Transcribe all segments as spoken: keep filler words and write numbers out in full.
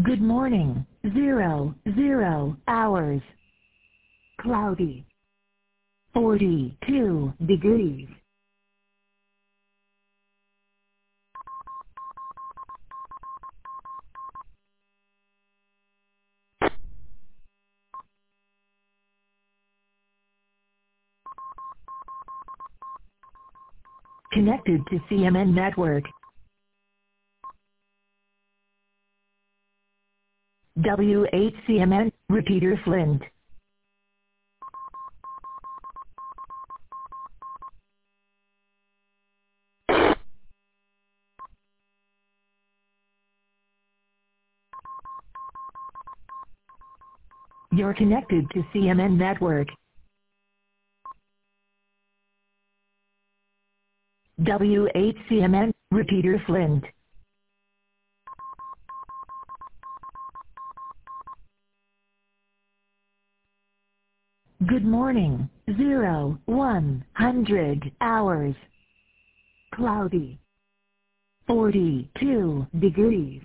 Good morning. Zero, zero hours. Cloudy. forty-two degrees. Connected to C M N network. W eight C M N, repeater Flint. You're connected to C M N network. W eight C M N, repeater Flint. Good morning. Zero, one hundred hours. Cloudy. forty-two degrees.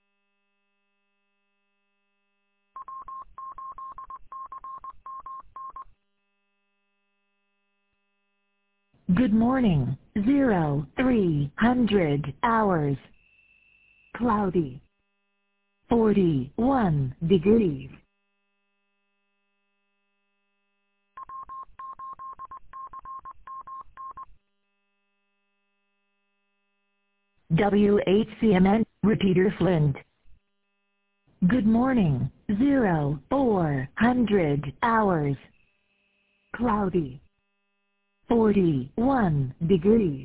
Good morning. Zero, three hundred hours. Cloudy. forty-one degrees. W eight C M N, repeater Flint. Good morning. Zero, four hundred hours. Cloudy. forty-one degrees.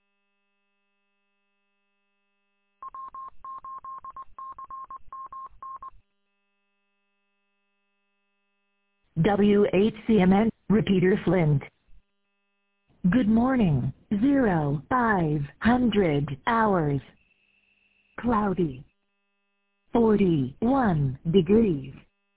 W eight C M N, repeater Flint. Good morning. Zero, five hundred hours. Cloudy. forty-one degrees.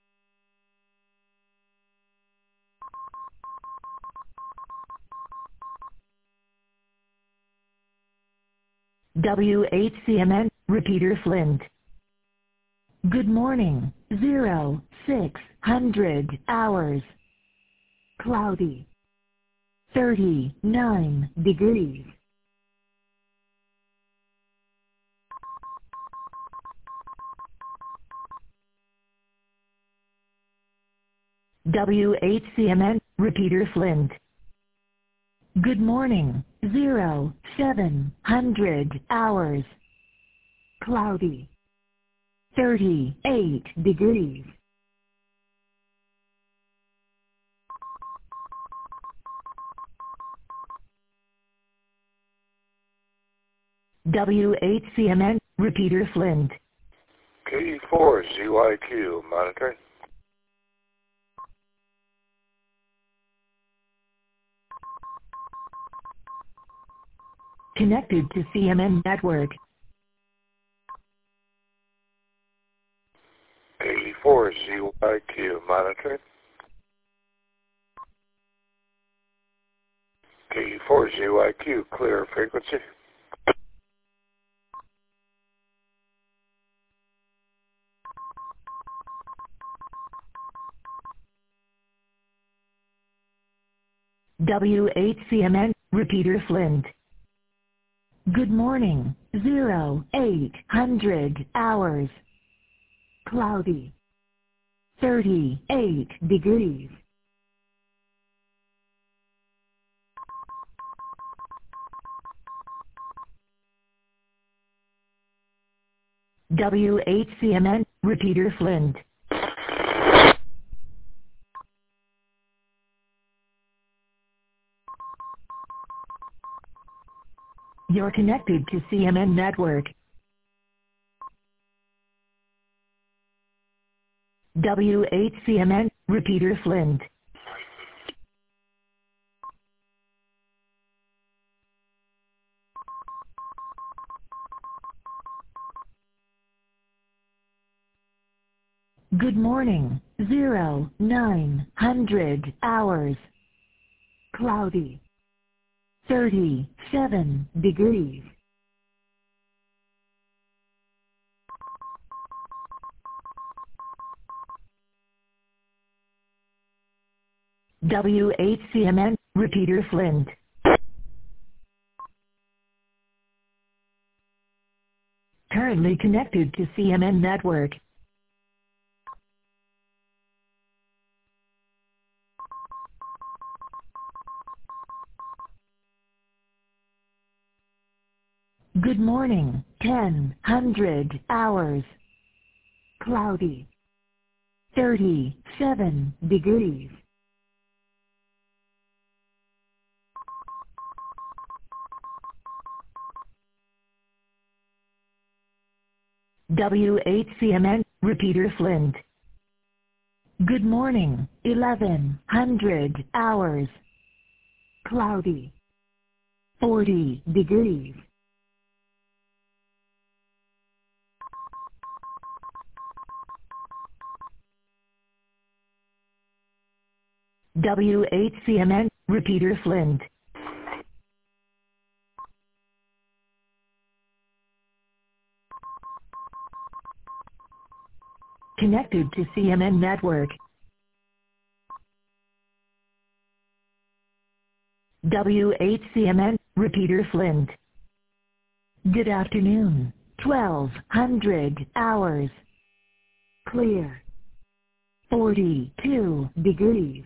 W eight C M N, repeater Flint. Good morning. Zero, six hundred hours. Cloudy. thirty-nine degrees. W eight C M N, repeater Flint. Good morning. Zero, seven hundred hours. Cloudy. thirty-eight degrees. W eight C M N, repeater Flint. K four Z Y Q, monitoring. Connected to C M N network. K four Z Y Q, monitoring. K four Z Y Q, clear frequency. W eight C M N, repeater Flint. Good morning. Zero, eight hundred hours. Cloudy. thirty-eight degrees. W eight C M N, repeater Flint. You're connected to C M N network. W eight C M N, repeater Flint. Good morning. Zero, nine hundred hours. Cloudy. thirty-seven degrees. W eight C M N, repeater Flint. Currently connected to C M N network. Good morning, ten hundred hours. Cloudy. thirty-seven degrees. W eight C M N, repeater Flint. Good morning, eleven hundred hours. Cloudy. forty degrees. W eight C M N, repeater Flint. Connected to C M N network. W eight C M N, repeater Flint. Good afternoon, twelve hundred hours. Clear. forty-two degrees.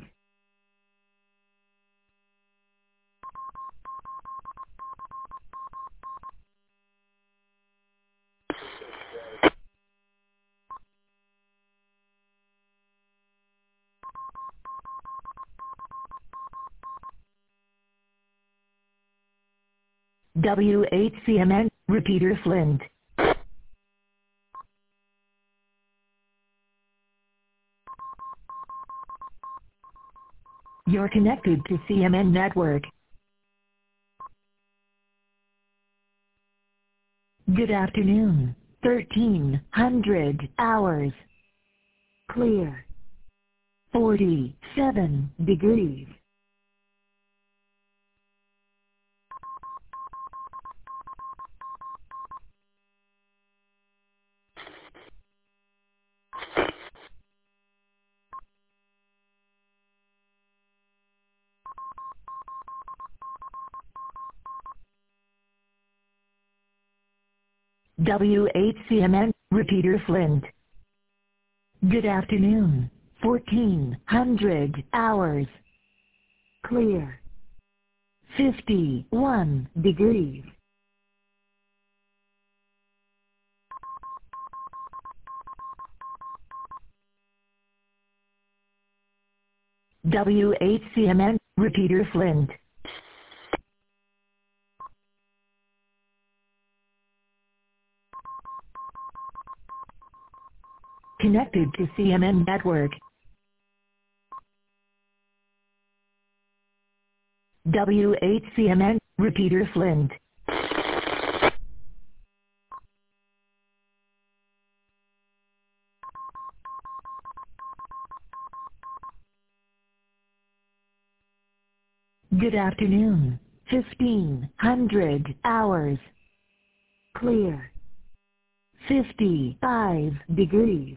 W eight C M N, repeater Flint. You're connected to C M N network. Good afternoon, thirteen hundred hours. Clear. forty-seven degrees. W eight C M N, repeater Flint. Good afternoon, fourteen hundred hours. Clear. fifty-one degrees. W eight C M N, repeater Flint. Connected to C M N network. W eight C M N, repeater Flint. Good afternoon, fifteen hundred hours. Clear. fifty-five degrees.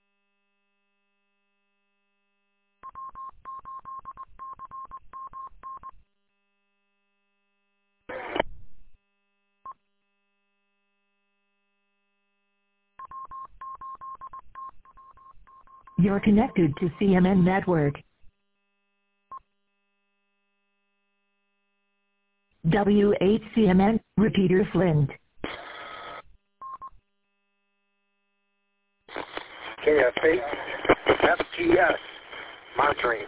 You're connected to C M N network. W eight C M N, repeater Flint. K F eight, F T S, monitoring.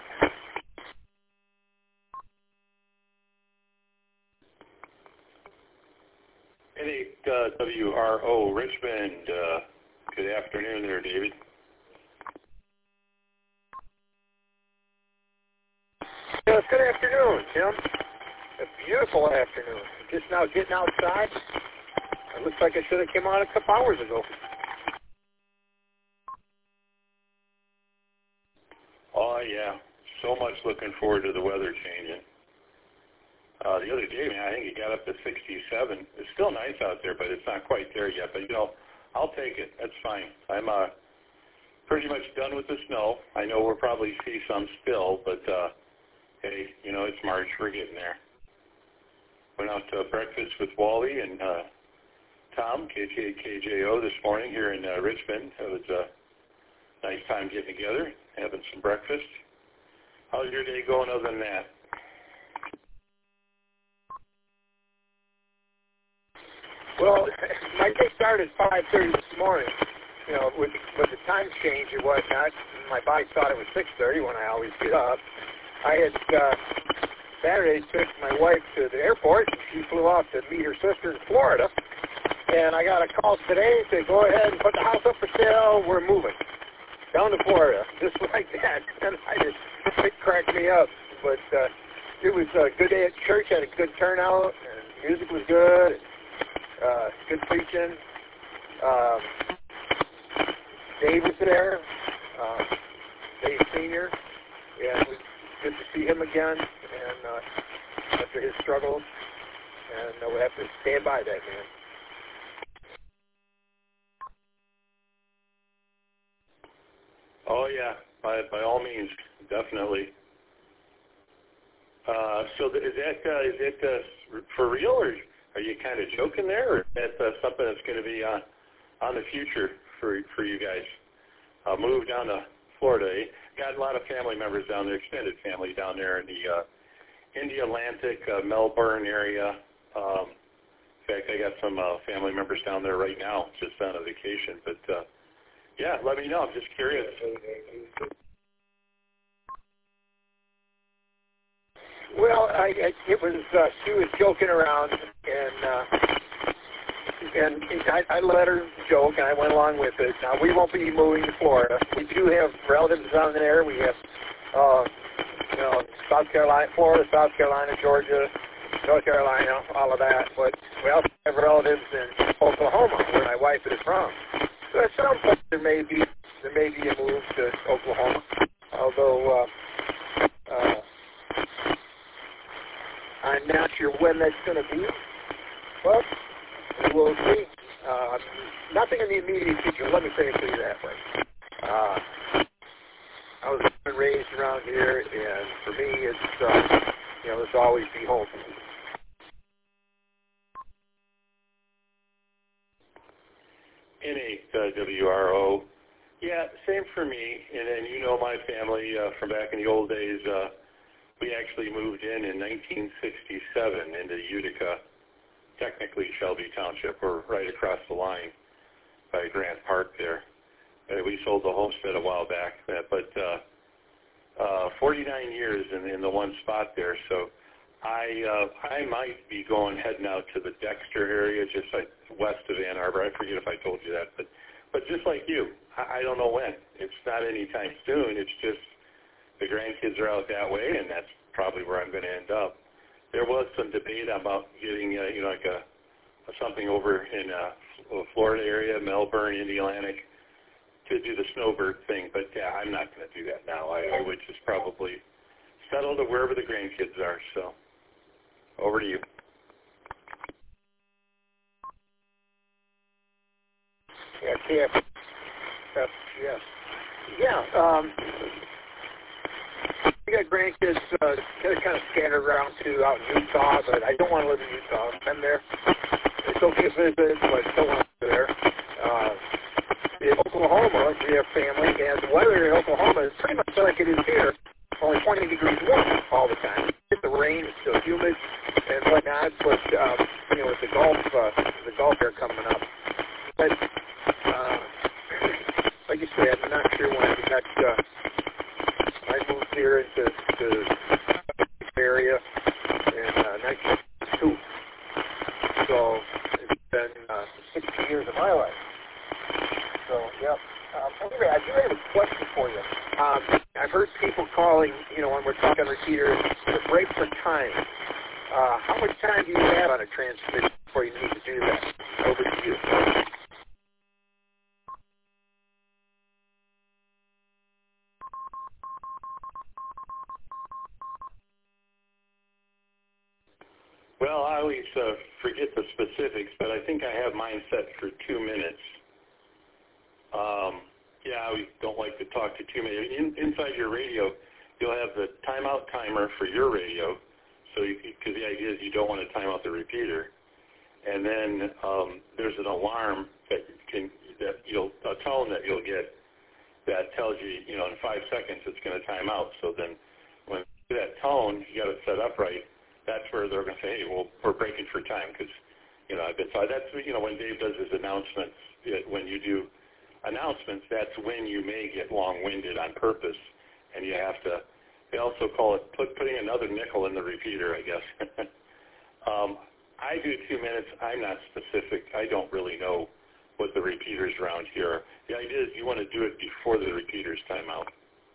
N eight uh, W R O, Richmond. Uh, good afternoon there, David. Yes, good afternoon, Tim. A beautiful afternoon. Just now getting outside. It looks like I should have came out a couple hours ago. Oh, yeah. So much looking forward to the weather changing. Uh, the other day, man, I think it got up to sixty-seven. It's still nice out there, but it's not quite there yet. But, you know, I'll take it. That's fine. I'm uh, pretty much done with the snow. I know we'll probably see some still, but uh, hey, you know, it's March. We're getting there. Went out to breakfast with Wally and uh, Tom, K J O, this morning here in uh, Richmond. It was a nice time getting together, having some breakfast. How's your day going other than that? Well, my day started at five thirty this morning. You know, with, with the time change and whatnot, my body thought it was six thirty when I always get up. I had uh, Saturday took my wife to the airport. She flew off to meet her sister in Florida. And I got a call today to go ahead and put the house up for sale. We're moving down to Florida, just like that. And I just, it cracked me up. But uh, it was a good day at church. Had a good turnout. And music was good. Uh, good preaching. Um, Dave was there. Uh, Dave Senior Yeah, it was good to see him again. And uh, after his struggles, and uh, we'll have to stand by that man. Oh yeah, by by all means, definitely. Uh, so th- is that uh, is it uh, for real, or are you kind of joking there, or is that uh, something that's going to be on on the future for for you guys? Uh, move down to Florida. Eh? Got a lot of family members down there, extended family down there in the uh, India Atlantic, uh, Melbourne area. Um, in fact, I got some uh, family members down there right now, just on a vacation. But uh, yeah, let me know. I'm just curious. Well, I, I, it was uh, she was joking around, and uh, and I, I let her joke, and I went along with it. Now we won't be moving to Florida. We do have relatives down there. We have, uh, you know, South Carolina, Florida, South Carolina, Georgia, North Carolina, all of that. But we also have relatives in Oklahoma, where my wife is from. So at some point there may be there may be a move to Oklahoma, although uh, uh, I'm not sure when that's going to be. But we'll see. Uh, nothing in the immediate future. Let me say it to you that way. Uh, I was born and raised around here, and for me, it's uh, you know, there's always be home. N A W R O. Yeah, same for me. And then you know my family uh, from back in the old days. Uh, we actually moved in in nineteen sixty-seven into Utica, technically Shelby Township. We're right across the line by Grant Park there. Uh, we sold the homestead a while back, uh, but uh, uh, forty-nine years in, in the one spot there. So I uh, I might be going heading out to the Dexter area, just like west of Ann Arbor. I forget if I told you that, but but just like you, I, I don't know when. It's not anytime soon. It's just the grandkids are out that way, and that's probably where I'm going to end up. There was some debate about getting uh, you know like a, a something over in uh, Florida area, Melbourne, India Atlantic, to do the snowbird thing, but yeah, I'm not going to do that now. I, I would just probably settle to wherever the grandkids are. So over to you. Yeah, yeah, uh, yeah, yeah. Um, we got grandkids uh, they're kind of scattered around too out in Utah, but I don't want to live in Utah. I'm there. It's okay to visit, but I don't want to live there. Uh, in Oklahoma, we have family, and the weather in Oklahoma is pretty much like it is here, only twenty degrees warm all the time. It's the rain, it's still humid and whatnot, but uh, you know, with the Gulf, uh, the Gulf air coming up. But uh, like you said, I'm not sure when the next. Uh, I moved here into the area in uh, nineteen ninety-two, so it's been uh, sixty years of my life. So, yeah. Um, anyway, I do have a question for you. Um, I've heard people calling, you know, when we're talking repeaters, the break for time. Uh, how much time do you have on a transmission before you need to do that? Over to you. Well, I always uh, forget the specifics, but I think I have mine set for two minutes. Um, yeah, I don't like to talk to too many. In, inside your radio, you'll have the timeout timer for your radio, so because the idea is you don't want to time out the repeater, and then um, there's an alarm that can that you'll a tone that you'll get that tells you, you know, in five seconds it's going to time out. So then when you get that tone, you got it set up right. That's where they're going to say, hey, well, we're breaking for time because, you know, I've been. So that's, you know, when Dave does his announcements, it, when you do announcements, that's when you may get long-winded on purpose, and you have to. They also call it put, putting another nickel in the repeater, I guess. um, I do two minutes. I'm not specific. I don't really know what the repeaters around here are. The idea is you want to do it before the repeaters time out.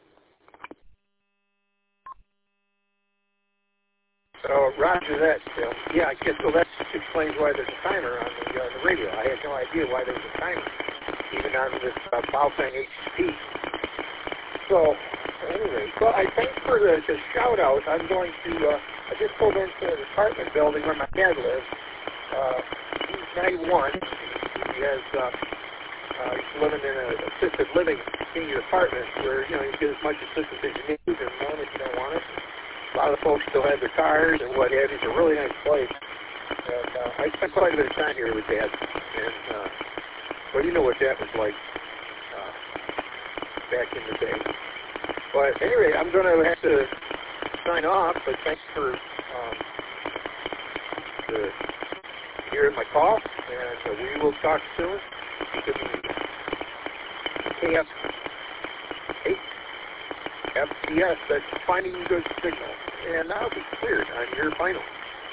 So roger that, Bill. Yeah, I guess so. That explains why there's a timer on the, uh, the radio. I had no idea why there was a timer, even on this uh, Baofeng H T. So anyway, well, I thanks for the, the shout out. I'm going to. Uh, I just pulled into the apartment building where my dad lives. Uh, he's ninety-one. He has. Uh, uh, he's living in an assisted living senior apartment where you know you get as much assistance as you need and more if you don't want it. A lot of the folks still have their cars and what have you. It's a really nice place. And uh, I spent quite a bit of time here with Dad. And, uh, well, you know what that was like uh, back in the day. But anyway, I'm going to have to sign off, but thanks for um, the, hearing my call. And uh, we will talk soon. To the K F eight. F C S, that's finding good signal. And that'll be cleared on your final.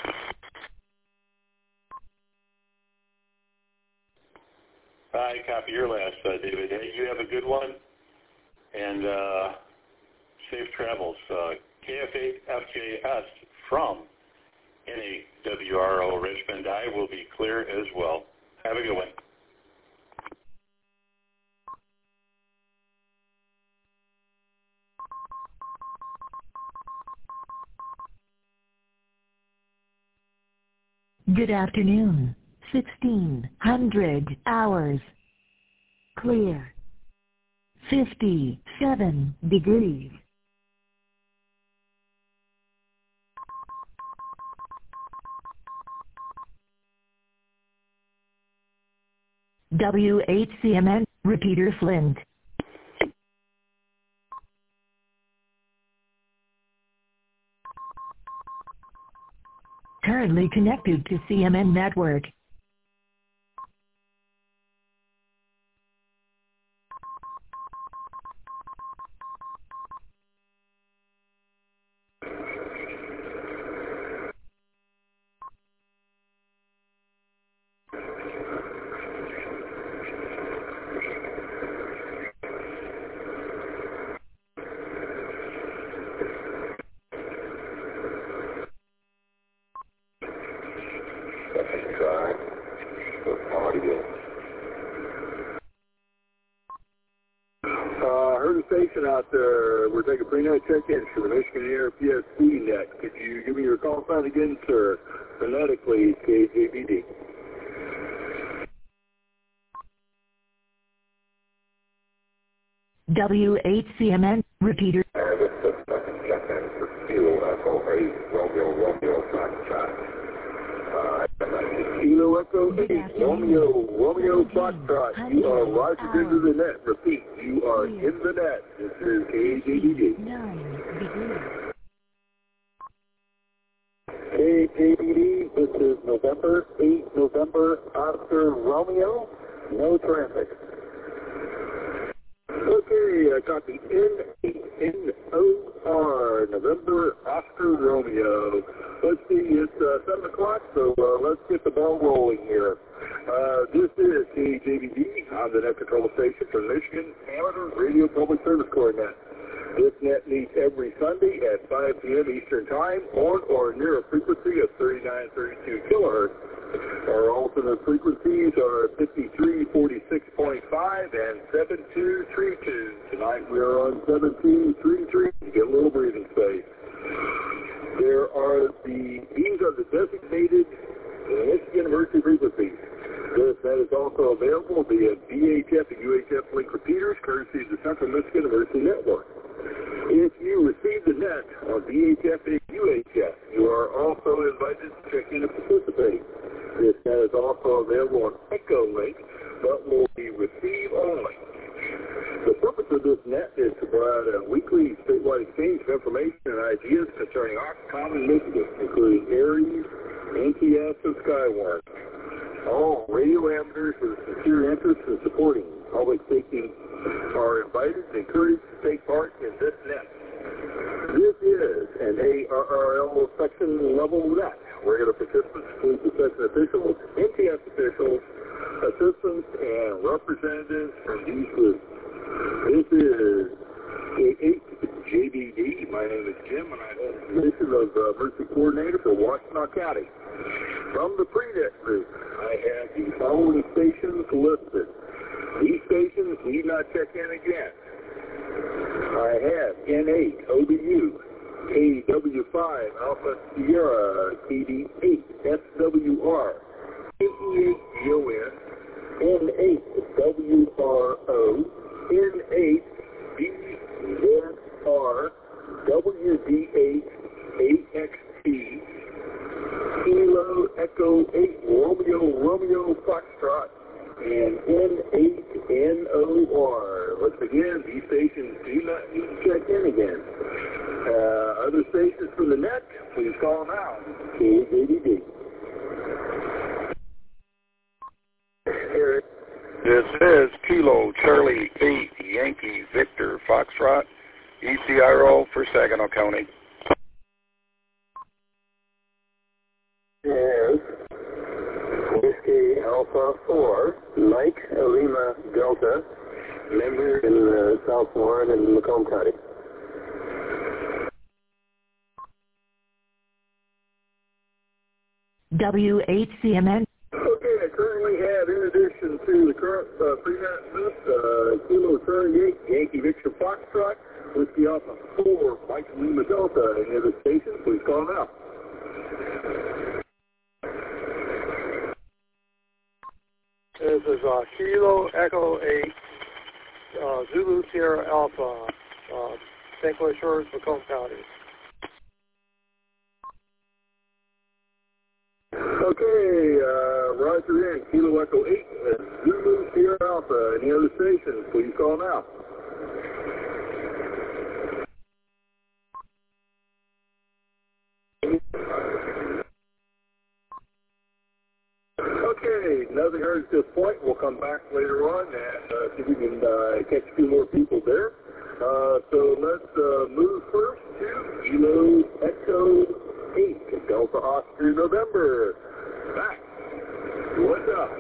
I copy your last, uh, David. Hey, you have a good one, and uh, safe travels. Uh, K F eight F J S from N A W R O Richmond I will be clear as well. Have a good one. Good afternoon. sixteen hundred hours. Clear. fifty-seven degrees. W H C M N, repeater Flint. Currently connected to C M N network. Out there, we're taking pre-net check-ins for the Michigan Air P S C net. Could you give me your call sign again, sir? Phonetically, K J B D. W H C M N, repeater. Kilo Echo eight, Romeo, Romeo Foxtrot. You are Roger into the net. Repeat, you are in the net. This is K J B D. K J B D, this is November eight, November, Oscar Romeo. No traffic. Okay, I got the N eight N O R, November, Oscar Romeo. Let's see, it's uh, seven o'clock, so uh, let's get the ball rolling here. Uh, this is K J B D on the net control station for Michigan Amateur Radio Public Service Corps net. This net meets every Sunday at five p.m. Eastern Time on or near a frequency of thirty-nine thirty-two kilohertz. Our alternate frequencies are fifty-three forty-six point five and seventy-two thirty-two. Tonight we are on seventeen thirty-three. Get a little breathing space. There are the, these are the designated Michigan emergency frequencies. This net is also available via V H F and U H F link repeaters, courtesy of the Central Michigan Emergency Network. If you receive the net on V H F and U H F, you are also invited to check in and participate. This net is also available on Echolink, but will be receive only. The purpose of this net is to provide a weekly statewide exchange of information and ideas concerning Oxcom and Michigan, including Aries, N T S, and Skywarn. All radio amateurs with sincere interest in supporting public safety are invited and encouraged to take part in this net. This is an A R R L section level net. Regular participants include the section officials, N T S officials, assistants, and representatives from these groups. This is K eight J B D. My name is Jim, and I hold the position of uh, Emergency Coordinator for Washtenaw County. From the pre-net group, I have the following stations listed. These stations need not check in again. I have N eight O B U, K W five Alpha Sierra, K D eight S W R, K E eight G O N, N eight W R O, N eight B Z R, W D eight A X T, Kilo Echo eight Romeo Romeo Foxtrot, and N eight N O R. Once again, these stations do not need to check in again. Uh, other stations for the net, please call now. K J D D. Eric. This is Kilo Charlie eight Yankee Victor Foxtrot, E C R O for Saginaw County. Yes. Whiskey Alpha four, Mike Lima Delta, member in uh, South Warren and Macomb County. W H C M N. Okay, I currently have, in addition to the current uh, pre-net list, uh, Kilo Charlie eight, Yankee Victor Foxtrot, Whiskey Alpha four, Mike Lima Delta. Any other stations, please call now. This is uh, Kilo Echo eight, uh, Zulu Sierra Alpha, uh, Saint Clair Shores, Macomb County. Okay, uh, Roger in, Kilo Echo eight, uh, Zulu Sierra Alpha. Any other stations, please call now. Okay, nothing heard at this point. We'll come back later on and uh, see if we can uh, catch a few more people there. Uh, so let's uh, move first to Kilo Echo eight, Delta Oscar November. Back. What's up?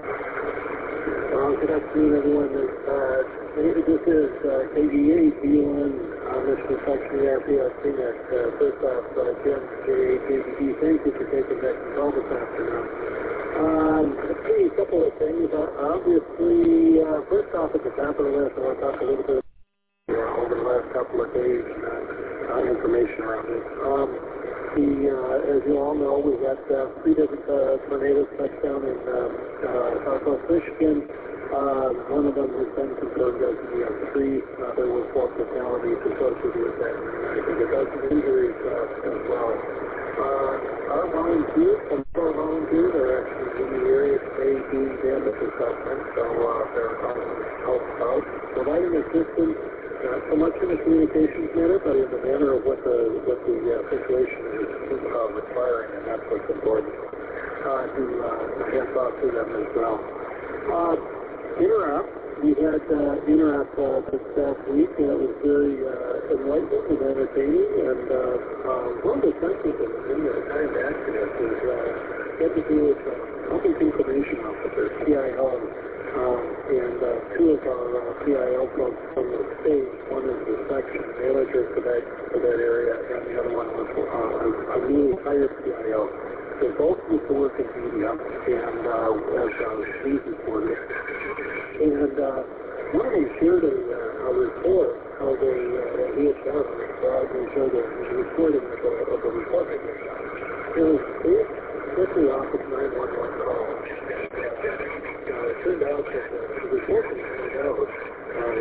Uh, good afternoon, everyone. Uh, maybe this is uh, K D eight, B one, uh, Michigan Section E R P S C net. Uh, first off, uh, Jim, J eight J B D, thank you for taking that call this afternoon. Um, let's see, a couple of things. Uh, obviously, uh, first off at the top of the list, I want to talk a little bit uh, over the last couple of days, uh, uh, information around this. Um, the, uh, as you all know, we had uh, three different uh, tornadoes touch down in uh, uh, southwest Michigan. Uh, one of them has been confirmed as the uh, three. Uh, there were four fatalities associated with that. I think a dozen injuries uh, as well. Uh, our volunteers, some of our volunteers are actually in the area today doing damage assessment, so uh, they're help out, providing assistance, not so much in a communications manner, but in the manner of what the what the uh, situation is uh, requiring, and that's what's important uh, to uh, hands off to them as well. Uh, Interrupt, we had uh, Interrupt uh, this past week, and it was very uh, enlightening and entertaining, and uh, uh, one of the senses in the kind of accident is uh, had to do with uh, public information officer, P I O, um, and uh, two of our uh, P I O folks from the state. One is the section manager for that for that area, and the other one was uh, a newly hired P I O. They both used to work in media and uh, as uh, news reporters. And uh, one of them shared a, uh, a report how they, uh, he had done it, uh, they showed a, a recording of the, of the report. It was quickly off of nine one one call. Uh, it turned out that uh, the report that turned out uh, was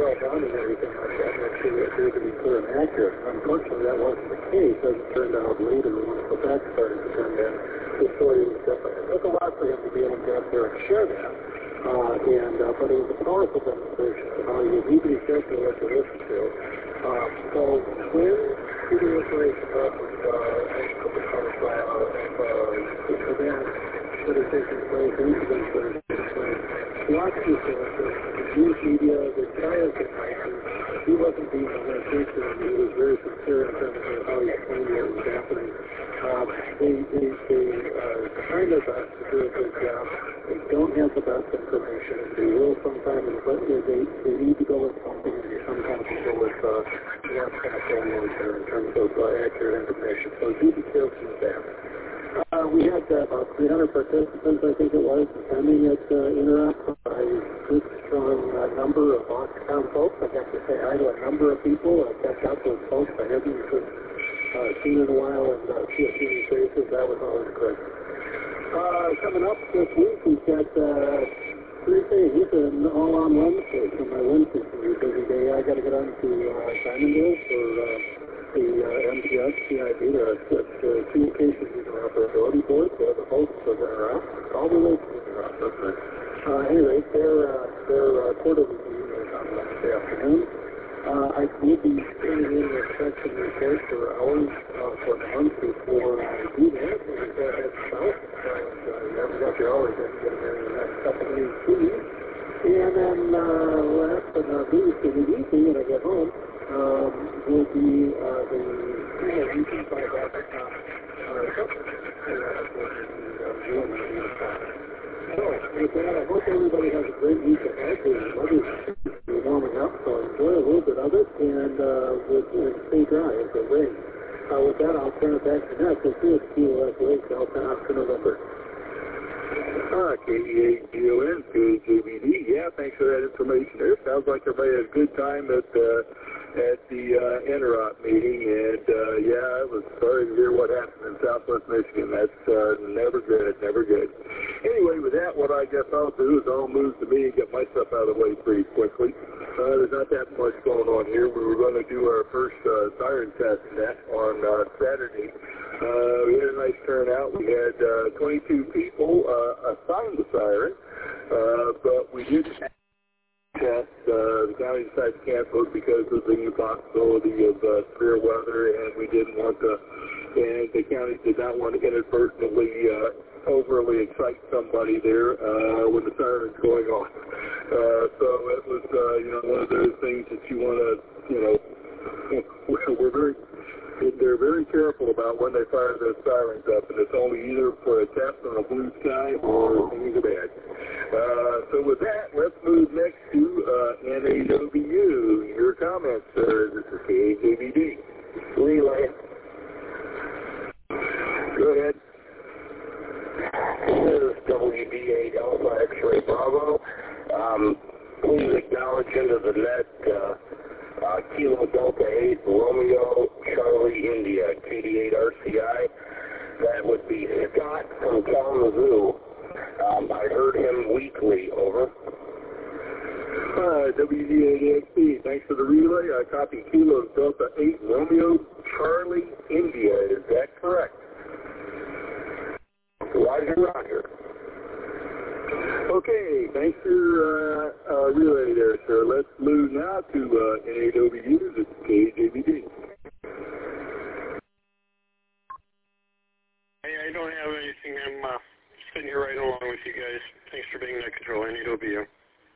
well done and everything like that, and actually it appeared to be clear and accurate. Unfortunately, that wasn't the case. As it turned out later, when the facts started to come in, the story was different. It took a lot for him to be able to get up there and share that. Uh, and, uh, but it was a powerful demonstration of how you need to be careful what you listen to. Um, so when shooting information up with uh, of uh, events that are taking place, incidents that are taking place, watch yourself, the news media, the entire connection, he wasn't being sensitive, he was very sincere in terms of how he explained what was happening. Um, they, they, they uh, try their best to do a good job. They don't have the best information. They will sometimes, but they, they need to go with something, and they sometimes go with uh, less kind of forward there in terms of uh, accurate information. So do be careful with that. Uh, we had uh, about three hundred participants, I think it was, attending at uh, Interop. A good, strong uh, number of Oxcom folks. I got to say hi to a number of people. I catch up with folks I haven't uh, seen in a while and uh, see a few new faces. That was always good. Uh, coming up this week, we've got uh, three things. An all on Wednesday. So my Wednesday's going to be a busy day. I got to get on to uh, Simondale for uh, the uh, M T S C I B, the uh, Communications Interoperability Board. So the hosts of Interop, all related to Interop. Uh, anyway, their, uh, their uh, quarterly meeting is on Wednesday afternoon. Uh, I will be turning in the section report for hours uh, for the month before I do that. And we go ahead south. Uh, you haven't got your hours in, get them in the next couple of days, two weeks. And then uh, last but not least, in the evening when I get home, um, will be uh, the Primo Region by Rapid uh, So, with that, I hope everybody has a great week ahead. The weather's warming up, so enjoy a little bit of it, and uh, we'll, we'll stay dry as it rains. Uh, with that, I'll turn it back to Ness. We'll see if T O S Lake, Delta Oscar November. Ah, K E A G O N, K J B D. Yeah, thanks for that information there. Sounds like everybody had a good time at uh, at the uh, Interop meeting, and uh, yeah, I was sorry to hear what happened in Southwest Michigan. That's uh, never good, never good. Anyway, with that, what I guess I'll do is I'll move to me and get my stuff out of the way pretty quickly. Uh, there's not that much going on here. We were going to do our first uh, siren test net on uh, Saturday. Uh, we had a nice turnout. We had uh, twenty-two people uh, assigned the siren, uh, but we didn't test. Uh, the county decided to cancel it because of the possibility of uh, severe weather, and we didn't want to, and the county did not want to inadvertently uh, overly excite somebody there uh, when the siren's going on. Uh, so it was, uh, you know, one of those things that you want to, you know, we're very, they're very careful about when they fire those sirens up, and it's only either for a test on a blue sky or things are bad. Uh, so with that, let's move next to uh, N A W U. Your comments, sir. This is K A J B D. Relay. Go ahead. This is W B eight Alpha X-Ray Bravo. Um, please acknowledge into the net uh, uh, Kilo Delta eight Romeo Charlie India K D eight R C I. That would be Scott from Kalamazoo. Um, I heard him weekly. Over. Uh, W D eight X P, thanks for the relay. I copy Kilo Delta eight Romeo Charlie India. Is that correct? Roger, Roger. Okay, thanks for your uh, uh, relay there, sir. Let's move now to uh, N A W U. This is K J B D. Hey, I don't have anything. I'm uh, sitting here right along with you guys. Thanks for being net control. N A W U.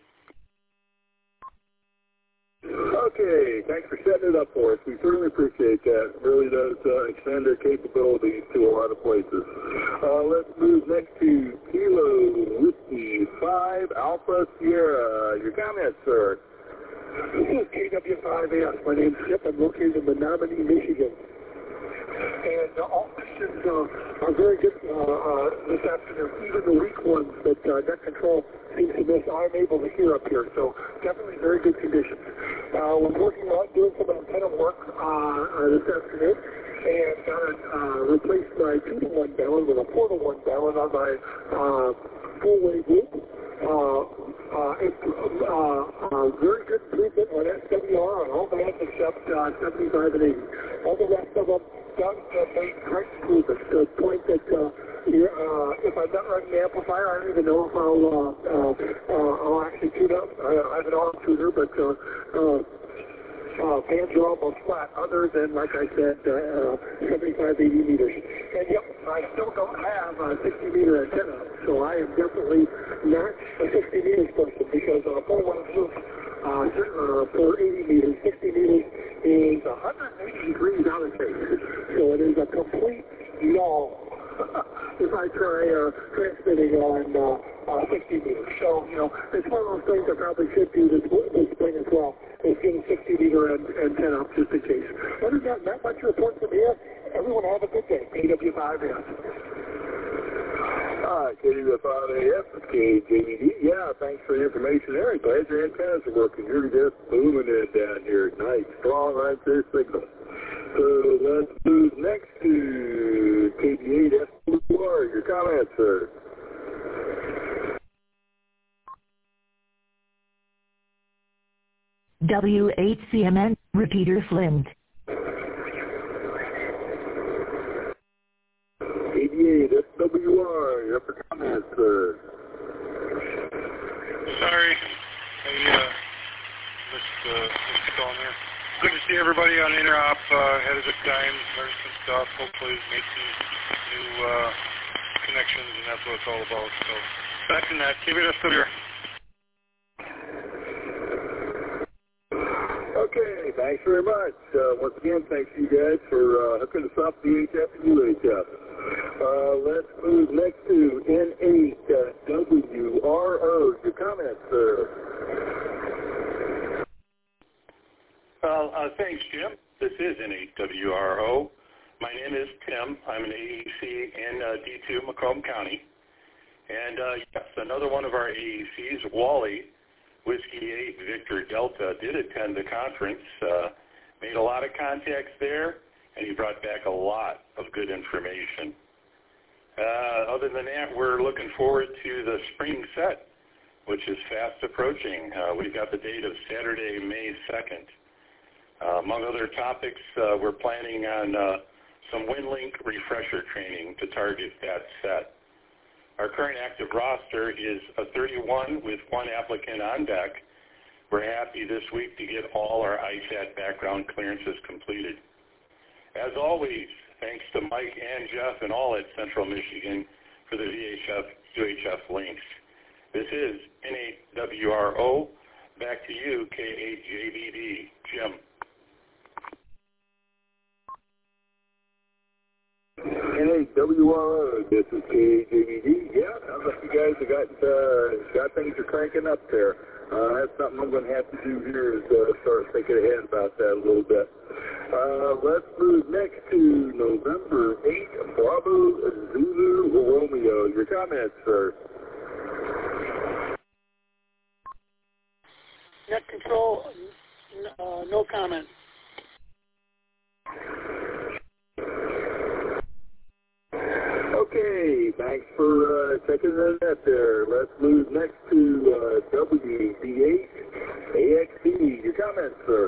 Okay, thanks for setting it up for us. We certainly appreciate that. It really does uh, extend their capabilities to a lot of places. Uh, let's move next to Kilo Whiskey five Alpha Sierra. Your comments, sir? This is K W five S. My name's Chip. I'm located in Menominee, Michigan. And uh, all missions uh, are very good uh, uh, this afternoon. Even the weak ones that uh, net control seems to miss, I'm able to hear up here. So definitely very good conditions. Uh, we're working on doing some antenna work uh, uh, this afternoon, and uh, uh, replaced my two to one balun with a four to one balun on my uh, full wave loop. Uh, uh, it, uh, Uh, very good improvement on S W R on all the ones except uh, seventy-five and eighty. All the rest of them done uh, made great improvements to the point that uh, you're, uh, if I'm not running the amplifier, I don't even know if I'll, uh, uh, uh, I'll actually tune up. I, I have an arm tuner, but uh, uh, uh, fans are almost flat, other than, like I said, uh, seventy-five, eighty meters. And yep, I still don't have a sixty meter antenna, so I am definitely not a sixty meters person, because on a four one two, uh, uh, for eighty meters, sixty meters is one hundred eighty degrees out of phase. So it is a complete null if I try uh, transmitting on uh, uh, sixty meters. So, you know, it's one of those things I probably should do this, this spring as well, is get a sixty meter and, antenna up just in case. Other than that, not much report from here. Everyone have a good day. K W five S. Hi, K W five A S, K J V D. Yeah, thanks for the information there. Glad your antennas are working. You're just booming it down here at night. Strong right there signal. So let's move next to K D eight S W R. Your comments, sir. W eight C M N, repeater Flint. K D eight S W R, your comments, sir. Sorry, I uh, missed, uh, missed the call there. Good to see everybody on Interop. Uh, had a good time, learned some stuff, hopefully made some new uh, connections, and that's what it's all about. So back in that, keep it up there. Okay, thanks very much. Uh, once again, thanks to you guys for uh, hooking us up, V H F and U H F. Uh, let's move next to N eight W R O. Your comments, sir. Well, uh, thanks, Jim. This is N eight W R O. My name is Tim. I'm an A E C in uh, D two, Macomb County. And uh, yes, another one of our A E Cs, Wally, Whiskey eight Victor Delta, did attend the conference, uh, made a lot of contacts there, and he brought back a lot of good information. Uh, other than that, we're looking forward to the spring set, which is fast approaching. Uh, we've got the date of Saturday, May second. Uh, among other topics, uh, we're planning on uh, some WinLink refresher training to target that set. Our current active roster is a thirty-one with one applicant on deck. We're happy this week to get all our I S A T background clearances completed. As always, thanks to Mike and Jeff and all at Central Michigan for the V H F U H F links. This is N eight W R O. Back to you, K eight J V D. Jim. N eight W R O, this is K eight J V D. Yeah, sounds like you guys have got, uh, got things are cranking up there. Uh, that's something I'm going to have to do here is uh, start thinking ahead about that a little bit. Uh, let's move next to November eighth, Bravo Zulu Romeo. Your comments, sir. Net control, uh, no comment. Okay, thanks for uh, checking in that there. Let's move next to uh, W D eight A X D. Your comments, sir.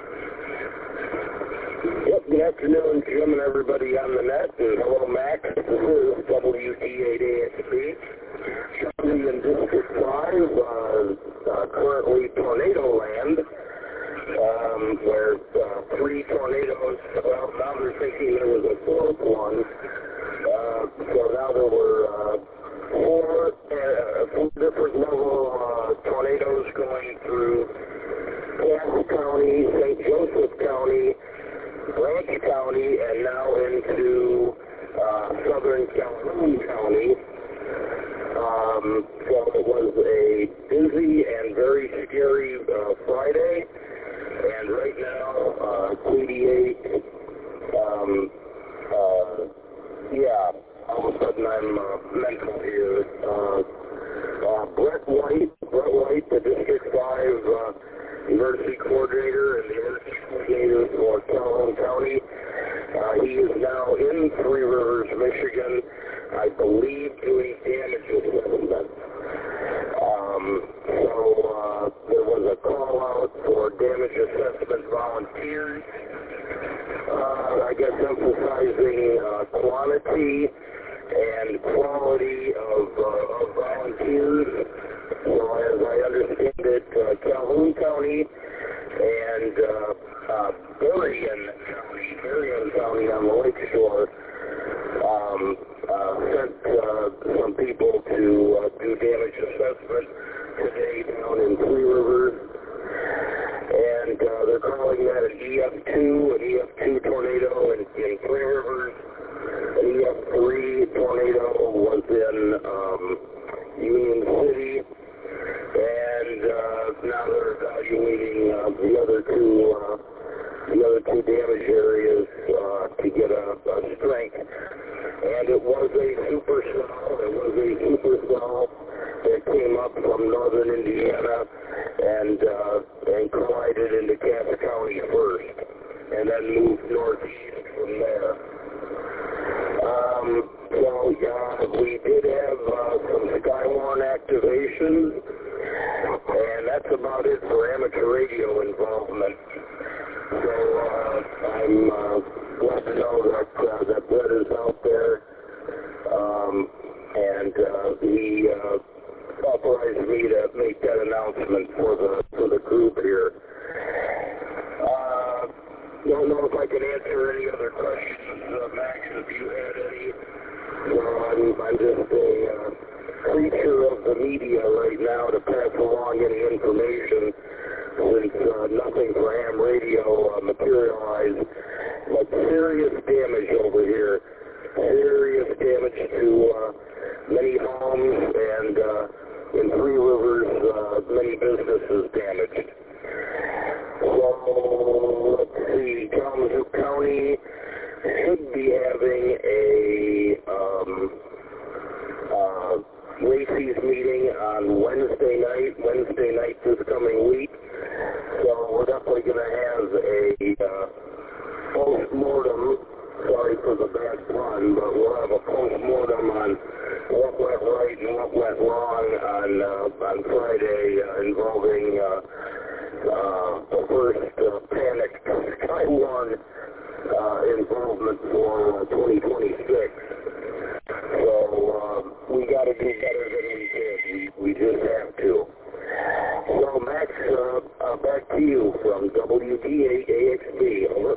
Yep, good afternoon, Jim and everybody on the net. And hello, Mac. This is W D eight A X D. Currently in District five, uh, uh, currently tornado land, um, where uh, three tornadoes, well, now they're thinking there was a fourth one. Uh, so now there were uh, four, uh, four different level uh, tornadoes going through Cass County, Saint Joseph County, Ranch County, and now into uh, southern Calhoun County. Um, so it was a busy and very scary uh, Friday, and right now uh, K D eight, um, uh, yeah, all of a sudden I'm uh, mental here. Uh, uh, Brett White, Brett White, the District five uh, Emergency Coordinator and the Emergency Coordinator for Calhoun County. Uh, he is now in Three Rivers, Michigan, I believe doing damage assessment. Um, so uh, there was a call out for damage assessment volunteers. Uh, I guess emphasizing uh, quantity and quality of, uh, of volunteers. So as I understand it, uh, Calhoun County and uh, uh, Berrien County, Berrien County on the Lake Shore, um, uh, sent uh, some people to uh, do damage assessment today down in Three Rivers. And uh, they're calling that an E F two, an E F two tornado in, in Three Rivers. An E F three tornado was in um, Union City. And uh, now they're evaluating uh, the other two, uh, the other two damage areas uh, to get a, a strength. And it was a supercell. It was a supercell that came up from northern Indiana and uh, and collided into Cass County first, and then moved northeast from there. Um, so uh, we did have uh, some Skywarn activations. And that's about it for amateur radio involvement. So uh, I'm uh, glad to know that uh, that Brett is out there, um, and uh, he uh, authorized me to make that announcement for the for the group here. Uh, don't know if I can answer any other questions, uh, Max, if you had any. So I'm, I'm just a uh, creature of the media right now to pass along any information, since uh, nothing for ham radio uh, materialized, but serious damage over here, serious damage to uh, many homes, and uh, in Three Rivers, uh, many businesses damaged. So, let's see, Kalamazoo County should be having a um, uh, Lacey's meeting on Wednesday night, Wednesday night this coming week. So we're definitely going to have a uh, post-mortem, sorry for the bad pun, but we'll have a post-mortem on what went right and what went wrong on, uh, on Friday uh, involving uh, uh, the first uh, panicked Skywarn uh, involvement for uh, twenty twenty-six. So uh, we got to do better than we did. We, we just have to. So Max, uh, uh, back to you from W D eight A X B. Over.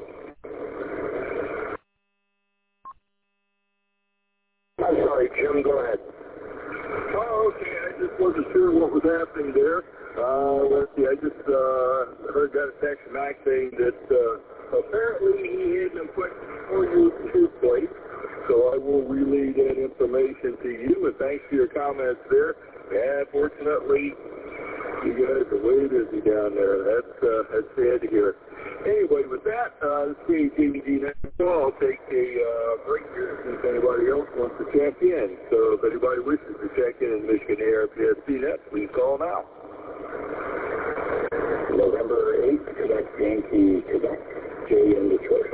I'm sorry, Jim. Go ahead. Oh, okay. I just wasn't sure what was happening there. Uh, let's see. I just uh, heard got a text from Max saying that uh, apparently he had no questions for you at his place. So I will relay that information to you, and thanks for your comments there. And fortunately, you guys are way busy down there. That's uh, that's sad to hear. Anyway, with that, uh, let's see, J V G next call. I'll take a uh, break here to see if anybody else wants to check in. So if anybody wishes to check in in Michigan A R P S C net, please call now. November eighth, Quebec Yankee, Quebec, J in Detroit.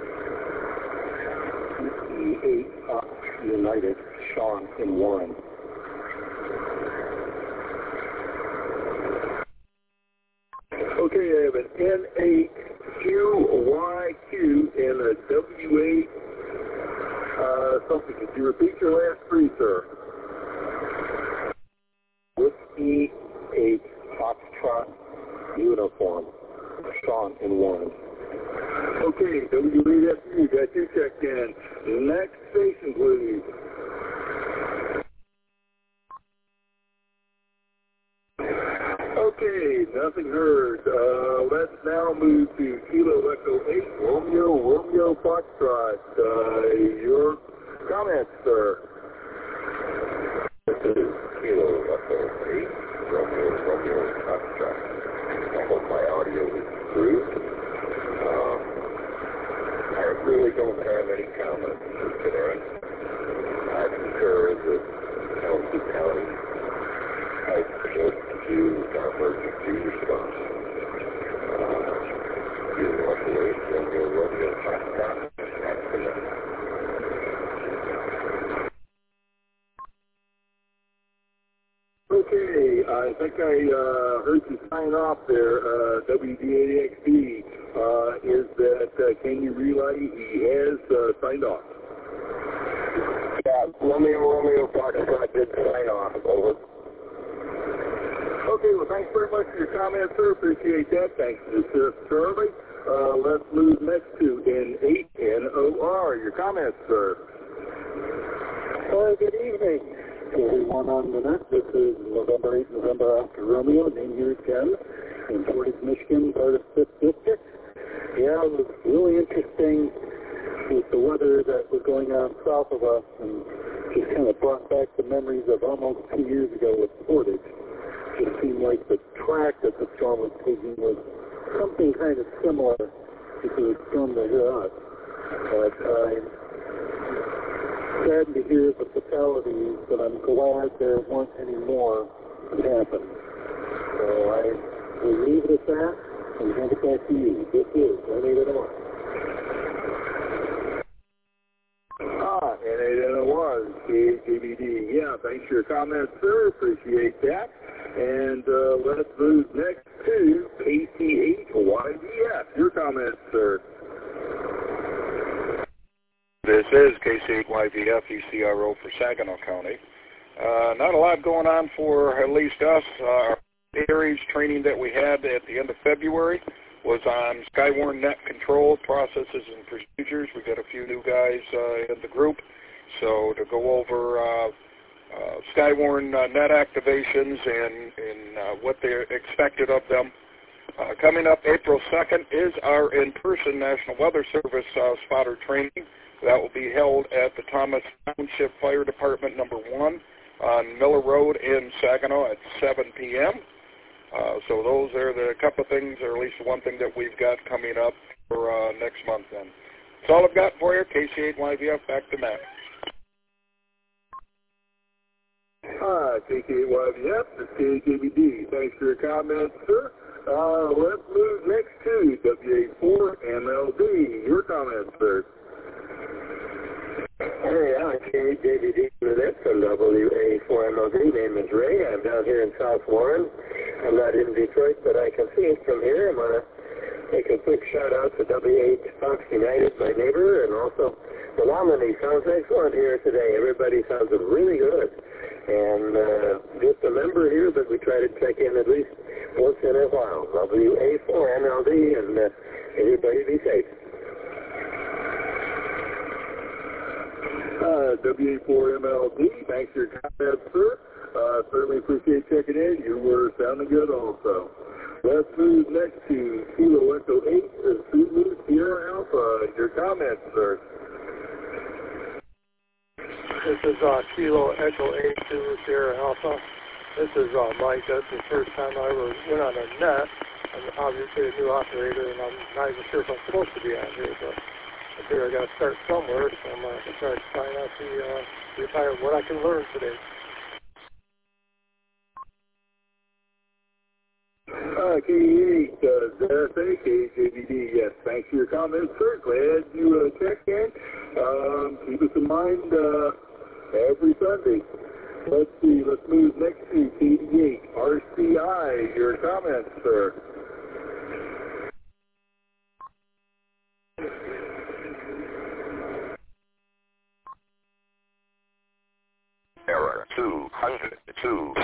eight, Fox United, Sean in Warren. Okay, I have an N eight Q Y Q and a W eight uh, something. Could you repeat your last three, sir? Whiskey eight, Foxtrot, uniform, Sean in Warren. Okay, W eight F U, got you checked in. Next station, please. Okay, nothing heard. Uh, let's now move to Kilo Echo eight, Romeo, Romeo Foxtrot. Uh, your comments, sir. This is Kilo Echo eight, Romeo, Romeo Foxtrot. I hope my audio is through. Um, I really don't have any comments for today. I concur with Kalamazoo County. I just do our emergency response. Uh, you luckily, Romeo, Romeo Foxtrot. That's the number. Okay, I I think I uh, heard you sign off there, uh, W D eighty X B. Uh, is that, uh, can you relay he has uh, signed off? Yeah, Romeo Romeo Foxtrot did sign off. Over. Okay, well, thanks very much for your comment, sir. Appreciate that. Thanks to Sheriff Charlie. Uh, let's move next to N eight N O R. Your comments, sir. Uh, good evening to everyone on the net. This is November eighth, November Oscar Romeo, name here again, in Portage, Michigan, part of fifth District. Yeah, it was really interesting with the weather that was going on south of us, and just kind of brought back the memories of almost two years ago with Portage. It seemed like the track that the storm was taking was something kind of similar to the storm that hit us. But I'm saddened to hear the fatalities, but I'm glad there weren't any more that happened. So I will leave it at that and hand it back to you. This is N eight N O R. Ah, N eight N O R, K J B D. Yeah, thanks for your comments, sir. Appreciate that. And uh, let's move next to K C eight Y V F. Your comments, sir. This is K C eight Y V F E C R O for Saginaw County. Uh, not a lot going on for at least us. Uh, our Aries training that we had at the end of February was on Skywarn net control processes and procedures. We got a few new guys uh, in the group, so to go over uh, uh, Skywarn uh, net activations and, and uh, what they're expected of them. Uh, coming up April second is our in-person National Weather Service uh, spotter training. That will be held at the Thomas Township Fire Department number one on Miller Road in Saginaw at seven p m Uh, so those are the couple of things, or at least one thing that we've got coming up for uh, next month then. That's all I've got for you. K C eight Y V F, back to Matt. Hi, K C eight Y V F, this is K J B D. Thanks for your comments, sir. Uh, let's move next to W A four M L D. Your comments, sir. Hey, I'm K J B D with this from W A four M L D. Name is Ray. I'm down here in South Warren. I'm not in Detroit, but I can see it from here. I'm going to make a quick shout out to W eight Fox United, my neighbor, and also the Nominee. Sounds excellent here today. Everybody sounds really good. And uh, just a member here that we try to check in at least once in a while. W A four M L D, and uh, everybody be safe. Uh, W A four M L D, thanks for your comments, sir. Uh, certainly appreciate checking in. You were sounding good also. Let's move next to Kilo Echo eight, Zulu Sierra Alpha. Your comments, sir. This is uh, Kilo Echo eight, Zulu Sierra Alpha. This is uh, Mike. That's the first time I ever went on a net. I'm obviously a new operator, and I'm not even sure if I'm supposed to be on here, but I figure I got to start somewhere, so I'm going to try to find out the uh, retire what I can learn today. Uh, K eight, uh, Z S A, K J B D, yes, thanks for your comments, sir. Glad you uh, checked in. Um, keep us in mind uh, every Sunday. Let's see, let's move next to K D eight, R C I. Your comments, sir. Error two hundred two.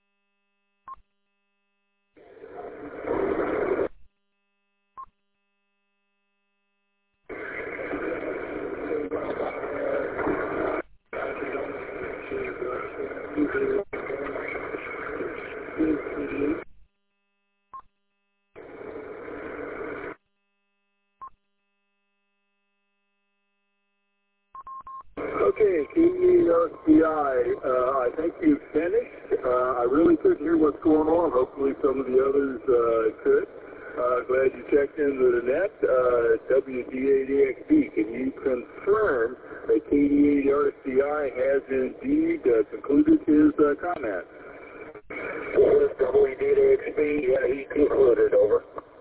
Okay, K eight R C I, uh, I think you've finished. Uh, I really couldn't hear what's going on. Hopefully some of the others uh, could. Uh, glad you checked into the net. Uh, W D eighty X B, can you confirm that K eight R C I has indeed uh, concluded his uh, comment? This is W D eighty X B, yeah, he concluded, over.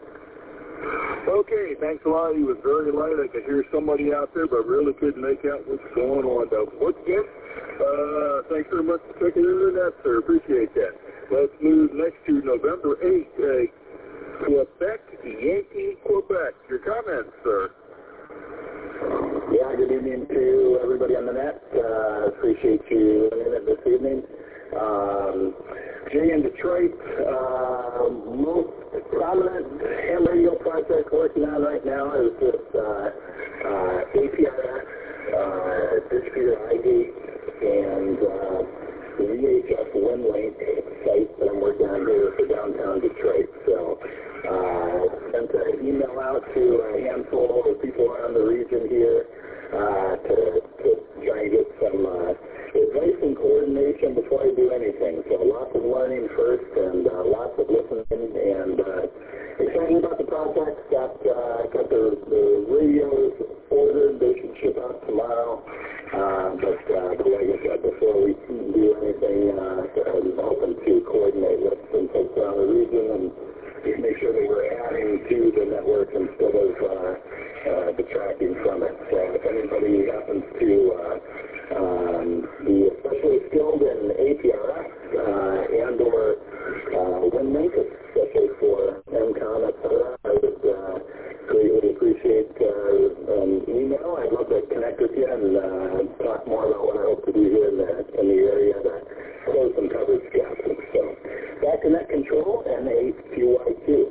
Okay, thanks a lot. He was very light. I could hear somebody out there, but really couldn't make out what's going on. Though. Once again, uh, thanks very much for checking into the net, sir. Appreciate that. Let's move next to November eighth, uh, Quebec, Yankee, Quebec. Your comments, sir? Yeah, good evening to everybody on the net. Uh, appreciate you in it this evening. Um, Jay in Detroit, uh, most prominent ham radio project working on right now is this uh, uh, A P R X, uh, distributor iGate, and uh, the V H F WinLink site that I'm working on here for downtown Detroit. So uh, sent an email out to a handful of people around the region here uh, to, to try and get some uh, advice and coordination before I do anything. So lots of learning first and uh, lots of listening, and uh, excited about the project. Got, uh, got the, the radios ordered. They should ship out tomorrow. Uh, but, uh, but like I said, before we do anything, uh, I'm hoping to coordinate with some folks around the region and just make sure that we're adding to the network instead of uh, uh, detracting from it. So if anybody happens to uh, um, be especially skilled in A P R X uh, and or uh, WinLink, especially for M COM, et cetera, I would uh, greatly appreciate uh, an email. I'd love to connect with you and uh, talk more about what I hope to do here in the, in the area to close some coverage gaps. So back to net control, N A Q I Q.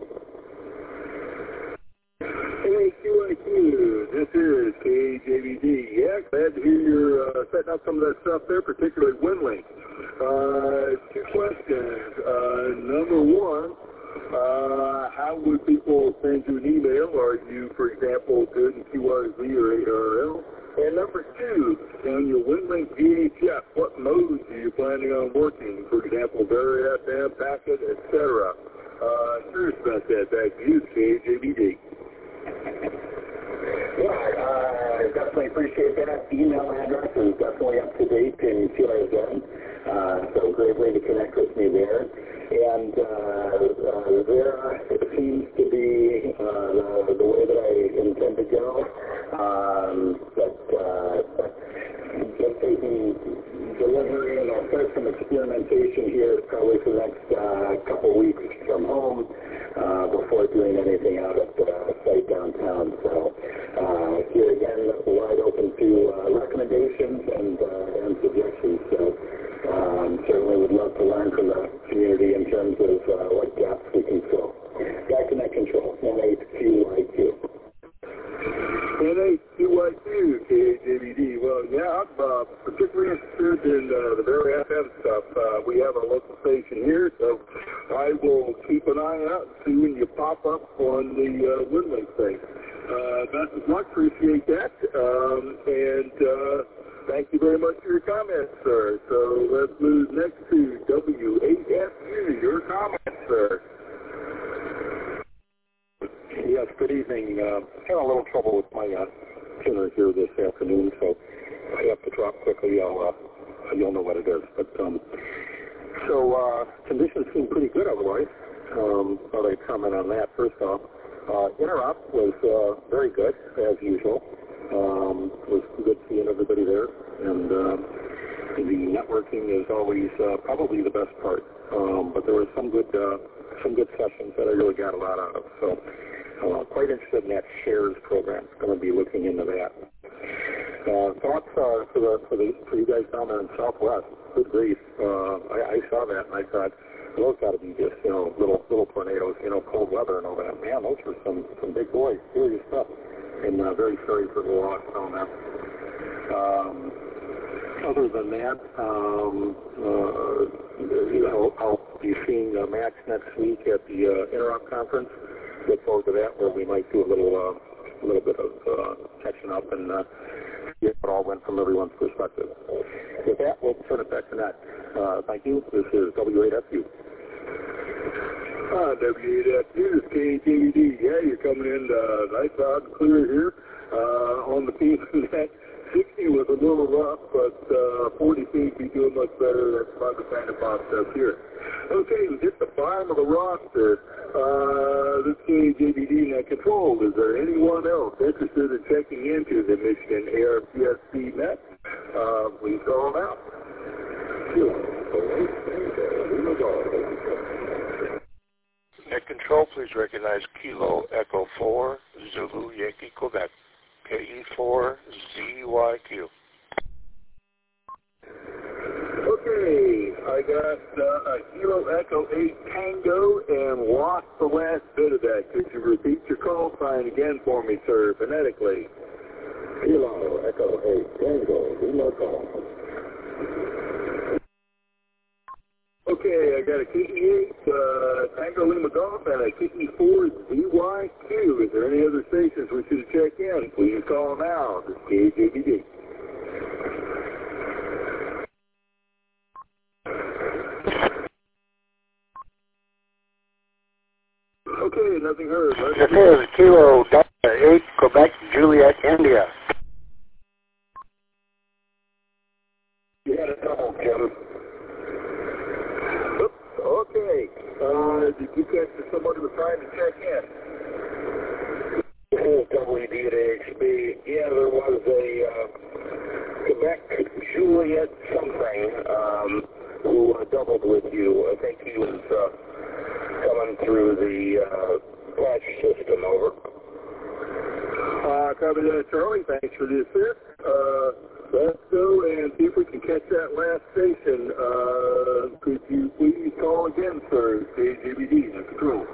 N A Q I Q, this is K J V D. Yeah, glad to hear you're uh, setting up some of that stuff there, particularly WinLink. Uh, two questions. Uh, number one, uh, how would people send you an email? Are you, for example, good in Q R Z or A R L? And number two, on your WinLink V H F, what modes are you planning on working? For example, Very F M, packet, et cetera. Uh, curious about that. Back to you, K J V D. Yeah, uh, definitely appreciate that. Email address is definitely up to date in Q R Z, uh, so great way to connect with me there. And uh, uh, there seems to be uh, the, the way that I intend to go. Um, but, uh, but just taking delivery, and I'll start some experimentation here probably for the next uh, couple weeks from home uh, before doing anything out at the site downtown. So uh, here again, wide open to uh, recommendations and, uh, and suggestions. So um, certainly would love to learn from the community in terms of uh, what gaps we can fill. Back to net control, N A Q I Q. N A Q I Q, K J V D. Well, yeah, I'm uh, particularly interested in uh, the Very F M stuff. Uh, we have a local station here, so I will keep an eye out and see when you pop up on the uh, WinLink thing. Uh, best of luck, appreciate that. Um, and uh, thank you very much for your comments, sir. So let's move next to W eight F U. Your comments, sir. Yes, good evening. Uh, had a little trouble with my uh, tuner here this afternoon, so I have to drop quickly. I'll, uh, you'll know what it is. But um, so uh, conditions seem pretty good otherwise. Um, thought I'd comment on that first off. Uh, Interop was uh, very good as usual. Um, it was good seeing everybody there, and uh, the networking is always uh, probably the best part. Um, but there were some good uh, some good sessions that I really got a lot out of. So. Uh, quite interested in that shares program. Going to be looking into that. Uh, thoughts uh, for the for the for you guys down there in Southwest. Good grief! Uh, I, I saw that and I thought those got to be just you know little little tornadoes, you know, cold weather and all that. Man, those were some some big boys, serious stuff. And uh, very sorry for the loss on that. Um, other than that, um, uh, you know, I'll be seeing uh, Max next week at the uh, Interop conference. Look forward to that, where we might do a little, uh, a little bit of uh, catching up and uh, see how it all went from everyone's perspective. With that, we'll turn it back to Nat. Uh, thank you. This is W eight F U. Uh, W eight F U, K J V D. Yeah, you're coming in uh, nice, loud, and clear here uh, on the P net. sixty was a little rough, but uh, forty seems to be doing much better. That's about the kind of pops up here. Okay, we hit the bottom of the roster. Uh, this K J V D net control. Is there anyone else interested in checking into the Michigan A R P S C net? Uh, please call them out. Sure. Net control, please recognize Kilo Echo four, Zulu Yankee Quebec, K E four Z Y Q. Okay, I got uh, a Kilo Echo eight Tango and lost the last bit of that. Could you repeat your call sign again for me, sir, phonetically? Kilo Echo eight Tango, Lima Golf. Okay, I got a K E eight uh, Tango Lima Golf and a K E four Z Y Q. Is there any other stations we should check in? Please call now. This is K J B D. Okay, nothing heard. Let's This is Kilo Delta eight, Quebec, Juliet, India. You had a double, Jim. Oops, okay. Uh, did you catch that somebody was trying to check in? This is W D to X B. Yeah, there was a uh, Quebec Juliet something um, who uh, doubled with you. I think he was uh, coming through the uh, patch system. Over. Uh, copy that, Charlie. Thanks for the assist. Uh, let's go and see if we can catch that last station. Uh, could you please call again, sir? K J B D, the control.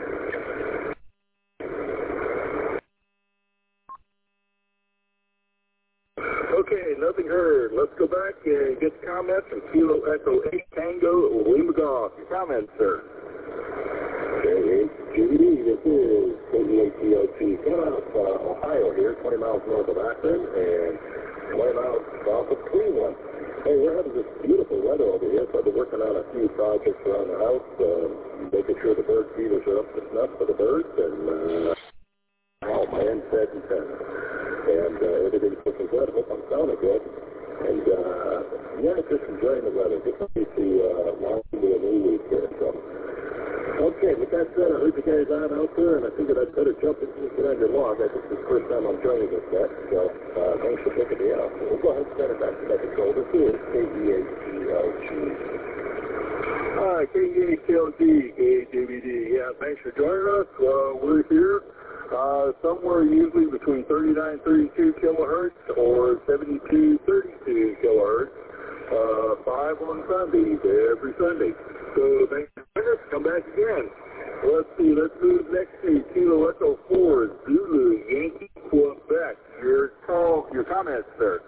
Okay, nothing heard. Let's go back and get the comments from Kilo Echo eight Tango Lima Golf. Your comments, sir. K J B D, this is K E A T O T, coming out of uh, Ohio here, twenty miles north of Akron, and twenty miles south of Cleveland. Hey, we're having this beautiful weather over here, so I've been working on a few projects around the house, uh, making sure the bird feeders are up to snuff for the birds, and uh, all my insects and fence. And uh, everything's looking good. I hope I'm sounding good. And, uh, yeah, just enjoying the weather. Just ready to uh, launch into a new week here. So, okay, with that said, I heard you guys on out there, and I figured I'd better jump into get on your log. I think this is the first time I'm joining this net, so uh, thanks for picking me up. We'll go ahead and send it back to my control. This is K E A T L G. Hi, K E A T L G, K J B D. Yeah, thanks for joining us. Uh, we're here. Uh, somewhere usually between thirty-nine, thirty-two kilohertz or seventy-two, thirty-two kilohertz. Uh, five on Sundays, every Sunday. So thanks for joining us. Come back again. Let's see. Let's move next to Kilo Echo four, Zulu, Yankee, Quebec. Your call, your comments, sir.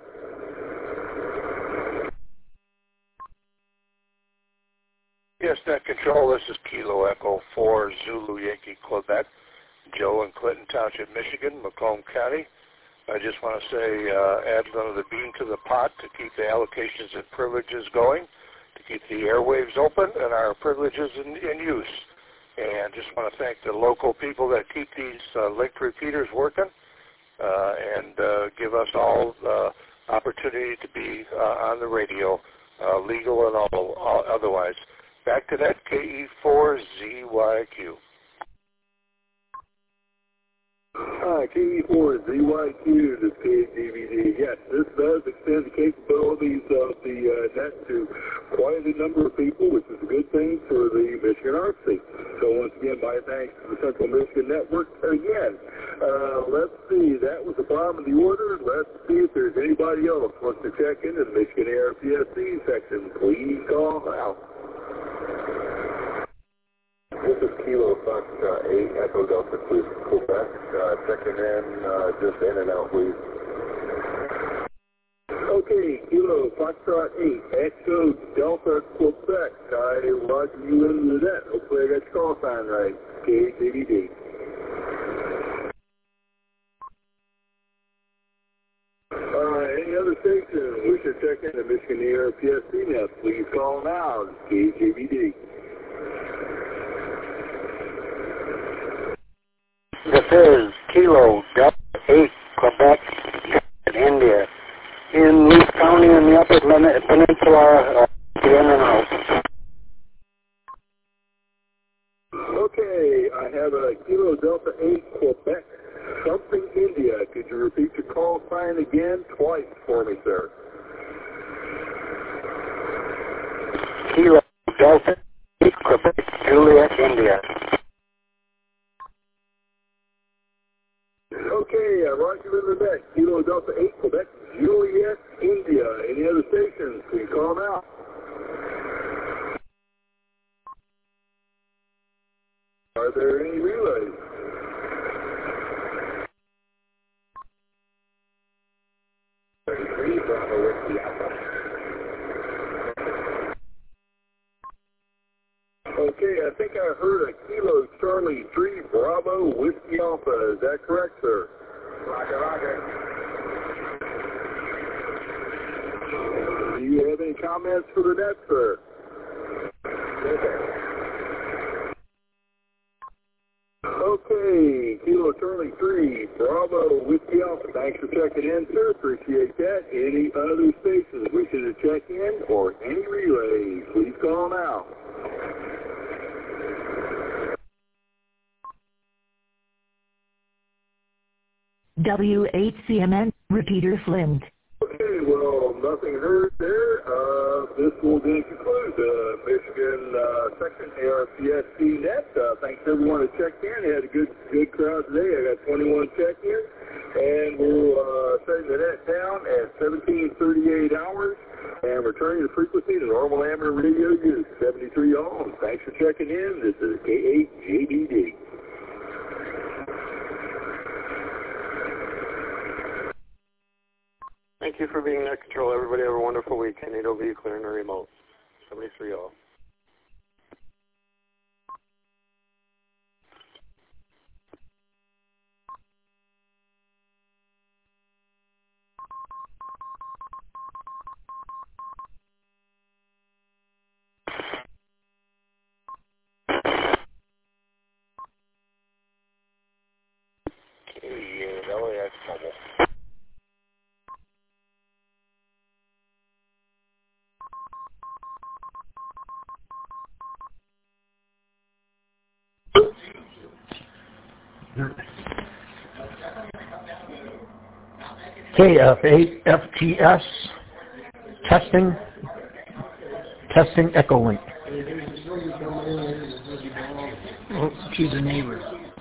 Yes, net control, this is Kilo Echo four, Zulu, Yankee, Quebec. Joe in Clinton Township, Michigan, Macomb County. I just want to say uh, add another bean to the pot to keep the allocations and privileges going, to keep the airwaves open and our privileges in, in use. And just want to thank the local people that keep these uh, linked repeaters working uh, and uh, give us all uh, opportunity to be uh, on the radio, uh, legal and all, all otherwise. Back to that, K E four Z Y Q. Hi, K E four Z Y Q, this is K J B D. Yes, this does extend the capabilities of the uh, net to quite a number of people, which is a good thing for the Michigan Artsy. So once again, my thanks to the Central Michigan Network again. Uh, let's see, that was the bottom of the order. Let's see if there's anybody else who wants to check into the Michigan A R P S C section. Please call now. This is Kilo Fox uh, eight, Echo Delta two, Quebec. Uh, checking in, uh, just in and out, please. Okay, Kilo Foxtrot eight, Echo Delta Quebec. I logged you into that. Hopefully I got your call sign right. K J B D. Uh, any other station we should check in the Michigan A R P S C net? Please call now. K J B D. This is Kilo Delta eight, Quebec, India, in Leaf County in the Upper Peninsula, uh, the in and out. Okay, I have a Kilo Delta eight, Quebec, something India. Could you repeat your call sign again twice for me, sir? Okay, uh, Roger in the net. Kilo Delta eight, Quebec, Juliet, India. Any other stations? Please call them out. Are there any relays? thirty-three, Bravo, Whiskey Alpha. Okay, I think I heard a Kilo Charlie three Bravo Whiskey Alpha. Is that correct, sir? Roger, roger. Do you have any comments for the net, sir? Yes, sir. Okay, Kilo Charlie three Bravo Whiskey Alpha. Thanks for checking in, sir. Appreciate that. Any other stations wishing to check in or any relays, please call now. W eight C M N, repeater Flint. Okay, well, nothing heard there. Uh, this will then conclude the Michigan uh, section A R P S C net. Uh, thanks everyone who checked in. Had a good good crowd today. I got twenty-one check-ins, and we'll uh, setting the net down at seventeen thirty-eight hours and returning the frequency to normal amateur radio use, seventy-three ohms. Thanks for checking in. This is K eight J D D. Thank you for being net control. Everybody have a wonderful weekend. eight O V clearing the remote. seventy-three oh. K L A X Mobile. K F eight F T S, testing, testing Echo Link. Oh, she's a neighbor.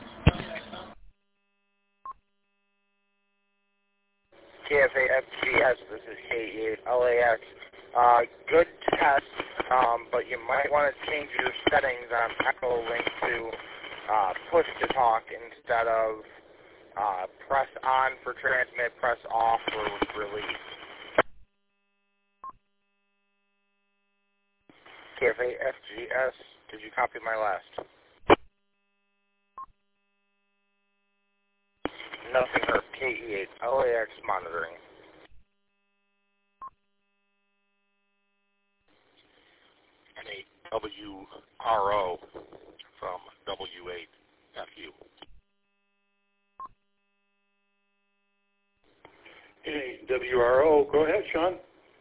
K F eight F T S, this is K eight L A X. Uh, good test, um, but you might want to change your settings on Echo Link to uh, push to talk instead of uh, press on for transmit, press off for release. K F eight F G S, did you copy my last? Nothing heard. K E eight L A X monitoring. And a W R O from W eight F U. Hey, W R O, go ahead, Sean.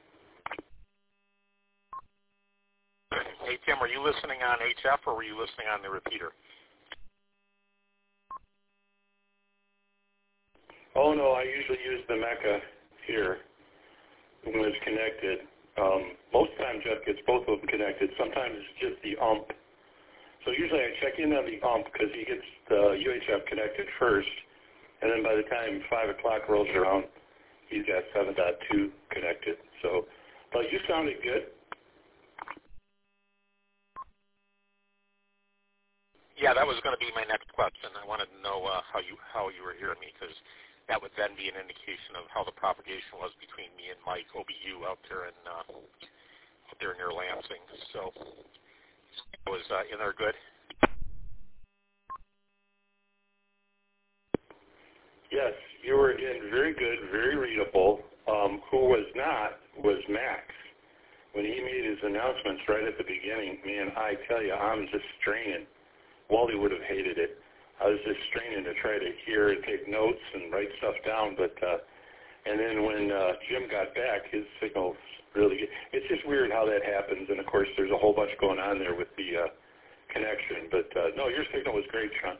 Hey, Tim, were you listening on H F or were you listening on the repeater? Oh, no, I usually use the Mecca here when it's connected. Um, most times Jeff gets both of them connected. Sometimes it's just the U M P. So usually I check in on the U M P because he gets the U H F connected first, and then by the time five o'clock rolls around, he's got seven point two connected. So, but you sounded good. Yeah, that was going to be my next question. I wanted to know uh, how you how you were hearing me, because that would then be an indication of how the propagation was between me and Mike O B U out there in uh, out there near Lansing. So I was uh, in there good. Yes, you were in very good, very readable. Um, who was not was Max. When he made his announcements right at the beginning, man, I tell you, I'm just straining. Wally would have hated it. I was just straining to try to hear and take notes and write stuff down. But uh, and then when uh, Jim got back, his signal's really good. It's just weird how that happens. And, of course, there's a whole bunch going on there with the uh, connection. But, uh, no, your signal was great, Sean.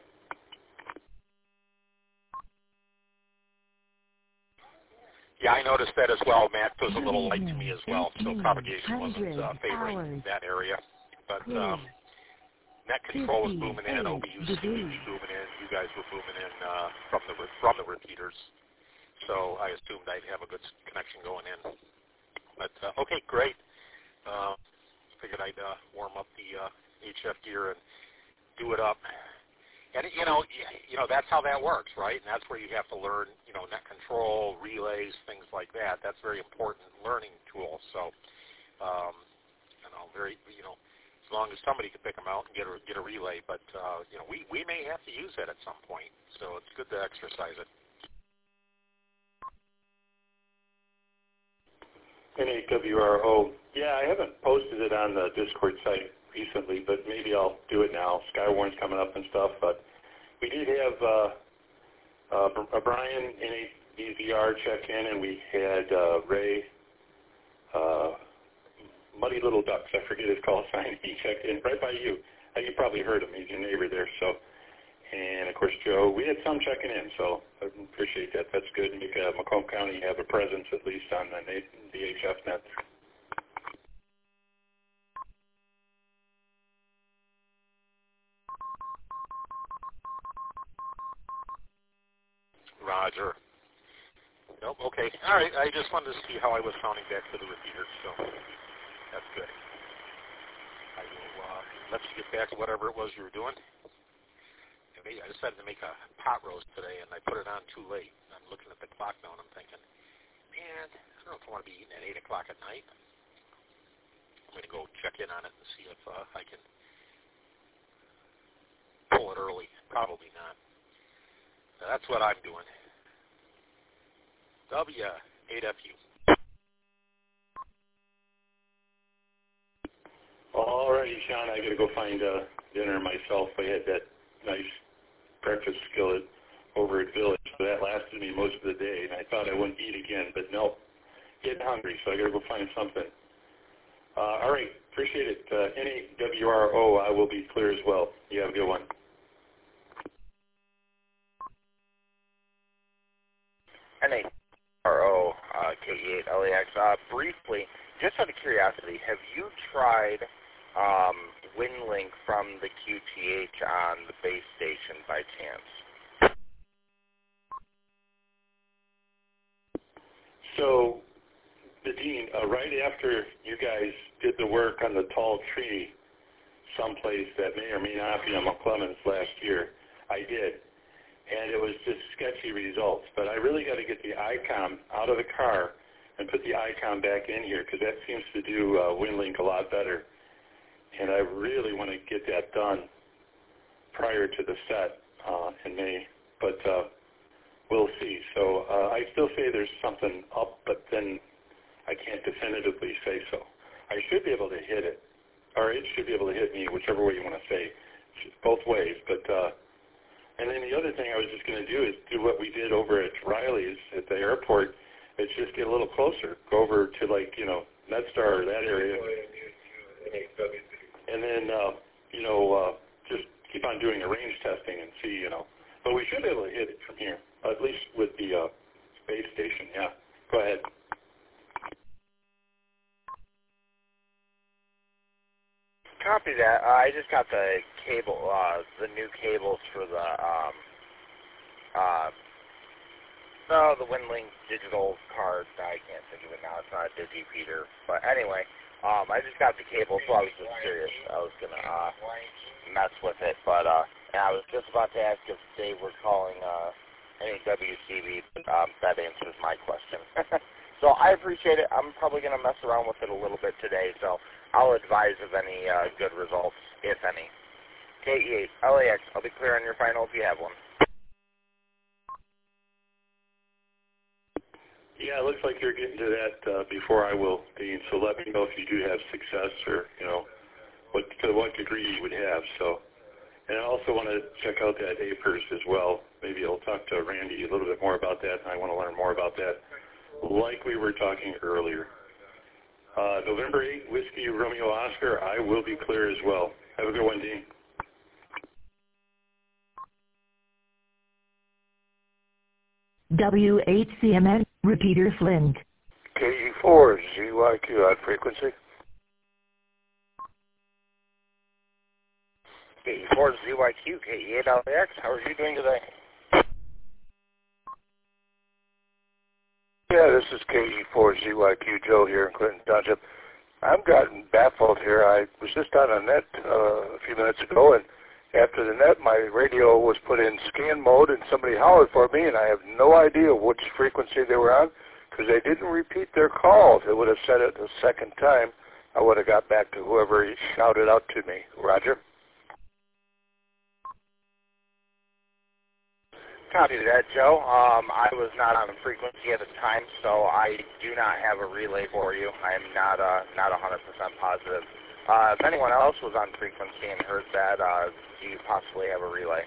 Yeah, I noticed that as well. Matt was a little light to me as well, so propagation wasn't uh, favoring that area. But um, net control was booming in, O B U C booming in, you guys were booming in uh, from the from the repeaters. So I assumed I'd have a good connection going in. But uh, okay, great. Uh, figured I'd uh, warm up the uh, H F gear and do it up. And you know, you know that's how that works, right? And that's where you have to learn, you know, net control, relays, things like that. That's a very important learning tool. So, um, you know, very, you know, as long as somebody can pick them out and get a get a relay. But uh, you know, we we may have to use that at some point. So it's good to exercise it. N A W R O. Yeah, I haven't posted it on the Discord site recently, but maybe I'll do it now. Skywarn's coming up and stuff, but we did have uh, uh, Brian N A D V R check in, and we had uh, Ray uh, Muddy Little Ducks, I forget his call sign. He checked in right by you. Uh, you probably heard him. He's your neighbor there. So, and of course Joe. We had some checking in, so I appreciate that. That's good. Make uh, Macomb County have a presence at least on the, the H F net. Roger. Nope, okay. All right, I just wanted to see how I was sounding back to the repeater, so that's good. I will uh, let you get back to whatever it was you were doing. I decided to make a pot roast today, and I put it on too late. I'm looking at the clock now, and I'm thinking, man, I don't know if I want to be eating at eight o'clock at night. I'm going to go check in on it and see if uh, I can pull it early. Probably not. So that's what I'm doing. W eight F U. All righty, Sean, I got to go find uh, dinner myself. I had that nice breakfast skillet over at Village, so that lasted me most of the day, and I thought I wouldn't eat again, but no, getting hungry, so I got to go find something. Uh, all right, appreciate it. Uh, N A W R O, I will be clear as well. You have a good one. N A W R O, uh, K E eight L A X. Uh, briefly, just out of curiosity, have you tried um, WinLink from the Q T H on the base station by chance? So, Dean, uh, right after you guys did the work on the tall tree someplace that may or may not be on McClemens last year, I did. And it was just sketchy results. But I really got to get the ICOM out of the car and put the ICOM back in here, because that seems to do uh, WinLink a lot better. And I really want to get that done prior to the set uh, in May. But uh, we'll see. So uh, I still say there's something up, but then I can't definitively say so. I should be able to hit it, or it should be able to hit me, whichever way you want to say, both ways. But uh, and then the other thing I was just going to do is do what we did over at Riley's at the airport. It's just get a little closer, go over to like, you know, MedStar or that area. And then, uh, you know, uh, just keep on doing the range testing and see, you know. But we should be able to hit it from here, at least with the uh, base station. Yeah, go ahead. Copy that. Uh, I just got the cable, uh, the new cables for the, um, uh, no, the WinLink digital card. I can't think of it now. It's not a DigiFeeder. But anyway, um, I just got the cable, so I was just curious. I was going to uh, mess with it. But uh, and I was just about to ask if they were calling uh, any W C B, but um, that answers my question. So I appreciate it. I'm probably going to mess around with it a little bit today, so I'll advise of any uh, good results, if any. K E eight L A X, I'll be clear on your final if you have one. Yeah, it looks like you're getting to that uh, before I will, Dean. So let me know if you do have success, or you know, what to what degree you would have. So, and I also want to check out that A P E R S as well. Maybe I'll talk to Randy a little bit more about that, and I want to learn more about that, like we were talking earlier. Uh, November eighth, Whiskey Romeo Oscar, I will be clear as well. Have a good one, Dean. W eight C M N, repeater Flint. K E four, Z Y Q, odd frequency. K E four Z Y Q, K E eight L A X. How are you doing today? Yeah, this is K E four Z Y Q Joe here in Clinton Township. I've gotten baffled here. I was just on a net uh, a few minutes ago, and after the net, my radio was put in scan mode, and somebody hollered for me, and I have no idea which frequency they were on because they didn't repeat their call. If they would have said it a second time, I would have got back to whoever shouted out to me. Roger. Copy that, Joe. Um, I was not on frequency at the time, so I do not have a relay for you. I am not uh, not one hundred percent positive. Uh, if anyone else was on frequency and heard that, uh, do you possibly have a relay?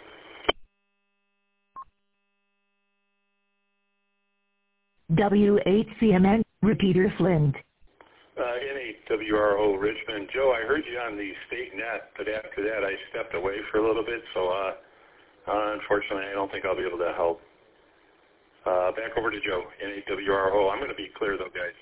W eight C M N, repeater Flint. Uh, N eight W R O Richmond. Joe, I heard you on the state net, but after that I stepped away for a little bit, so uh, uh, unfortunately I don't think I'll be able to help. Uh, back over to Joe, N eight W R O. I'm going to be clear though, guys.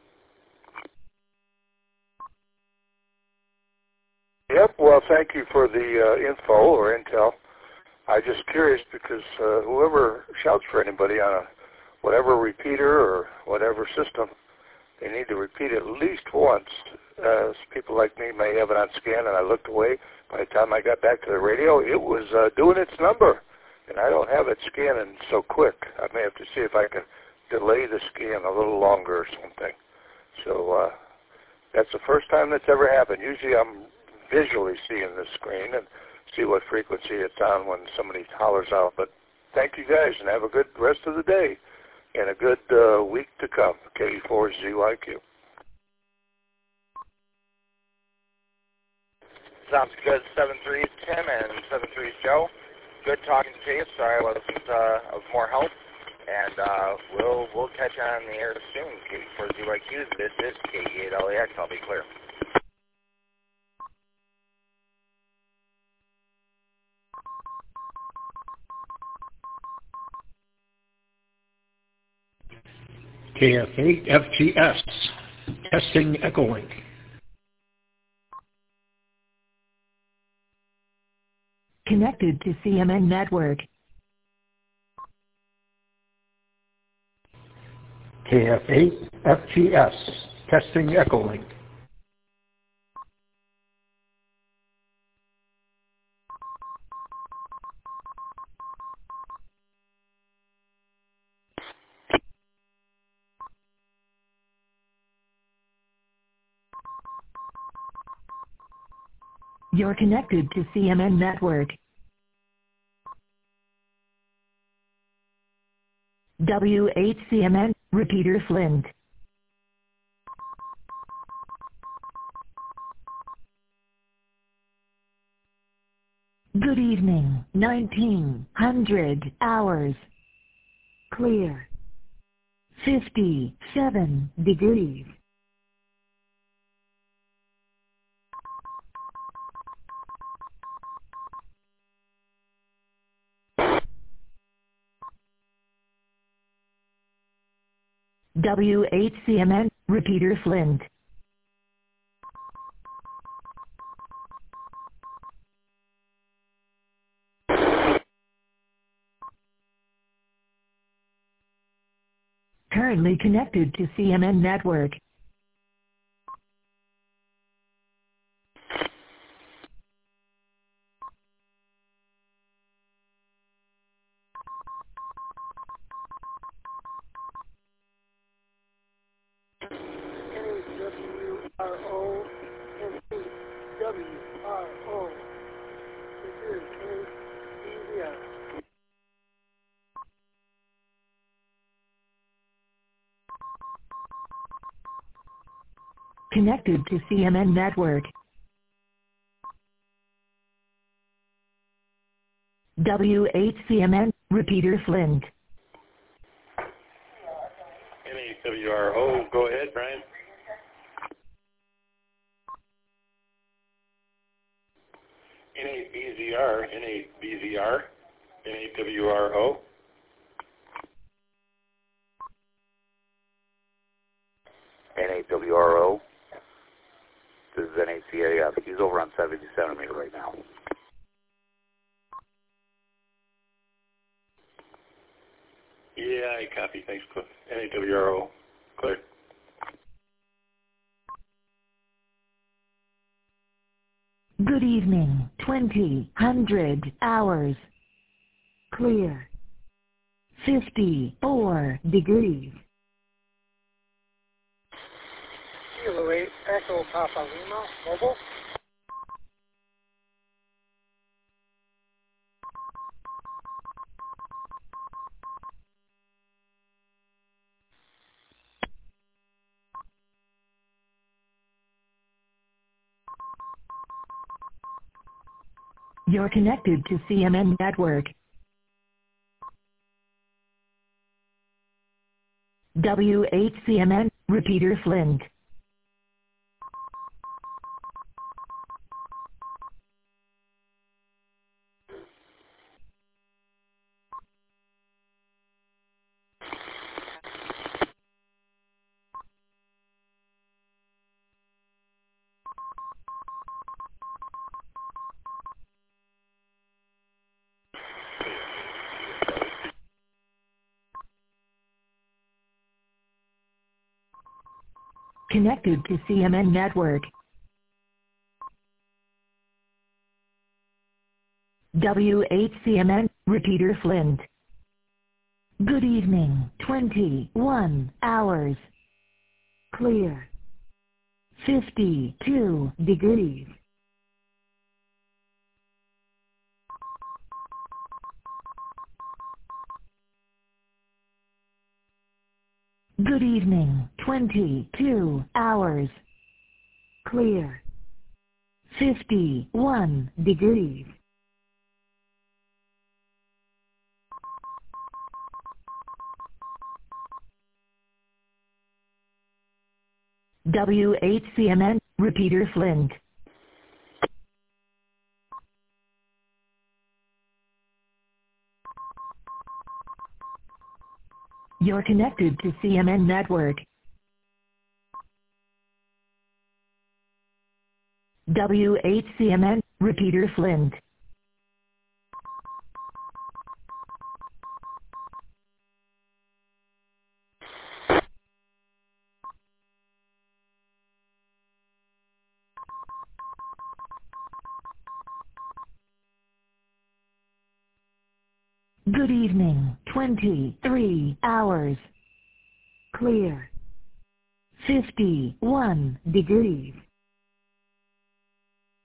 Yep, well, thank you for the uh, info or intel. I'm just curious because uh, whoever shouts for anybody on a whatever repeater or whatever system, they need to repeat it at least once. Uh, people like me may have it on scan, and I looked away. By the time I got back to the radio, it was uh, doing its number, and I don't have it scanning so quick. I may have to see if I can delay the scan a little longer or something. So uh, that's the first time that's ever happened. Usually I'm visually seeing the screen and see what frequency it's on when somebody hollers out. But thank you guys, and have a good rest of the day and a good uh, week to come. K E four Z Y Q. Sounds good. seven three is Tim and seven three is Joe. Good talking to you. Sorry I wasn't uh, of more help. And uh, we'll we'll catch you on the air soon. K E four Z Y Q. This is K E eight L A X. I'll be clear. K F eight F G S, testing Echolink. Connected to C M N network. K F eight F G S, testing Echolink. You're connected to C M N network. W eight C M N, repeater Flint. Good evening, nineteen hundred hours. Clear. fifty-seven degrees. W eight C M N, repeater Flint. Currently connected to C M N network. R O and C W R O. This is K E S. Connected to C M N network. W eight C M N, repeater Flint. N eight W R O, go ahead, Brian. N eight B Z R, N eight B Z R, N eight W R O. N eight W R O. This is N eight C A F. He's over on seventy centimeter right now. Yeah, I copy. Thanks, Cliff. N A W R O. Clear. Good evening. twenty hundred hours. Clear. fifty-four degrees. Kilo eight, Echo Papa Lima, mobile. You're connected to C M N Network. W eight C M N, repeater Flint. Connected to C M N Network. W eight C M N, repeater Flint. Good evening. twenty-one hours. Clear. fifty-two degrees. Good evening. twenty-two hours. Clear. fifty-one degrees. W eight C M N, repeater Flint. You're connected to C M N Network. W eight C M N, repeater Flint. Good evening. twenty-three hours. Clear. fifty-one degrees.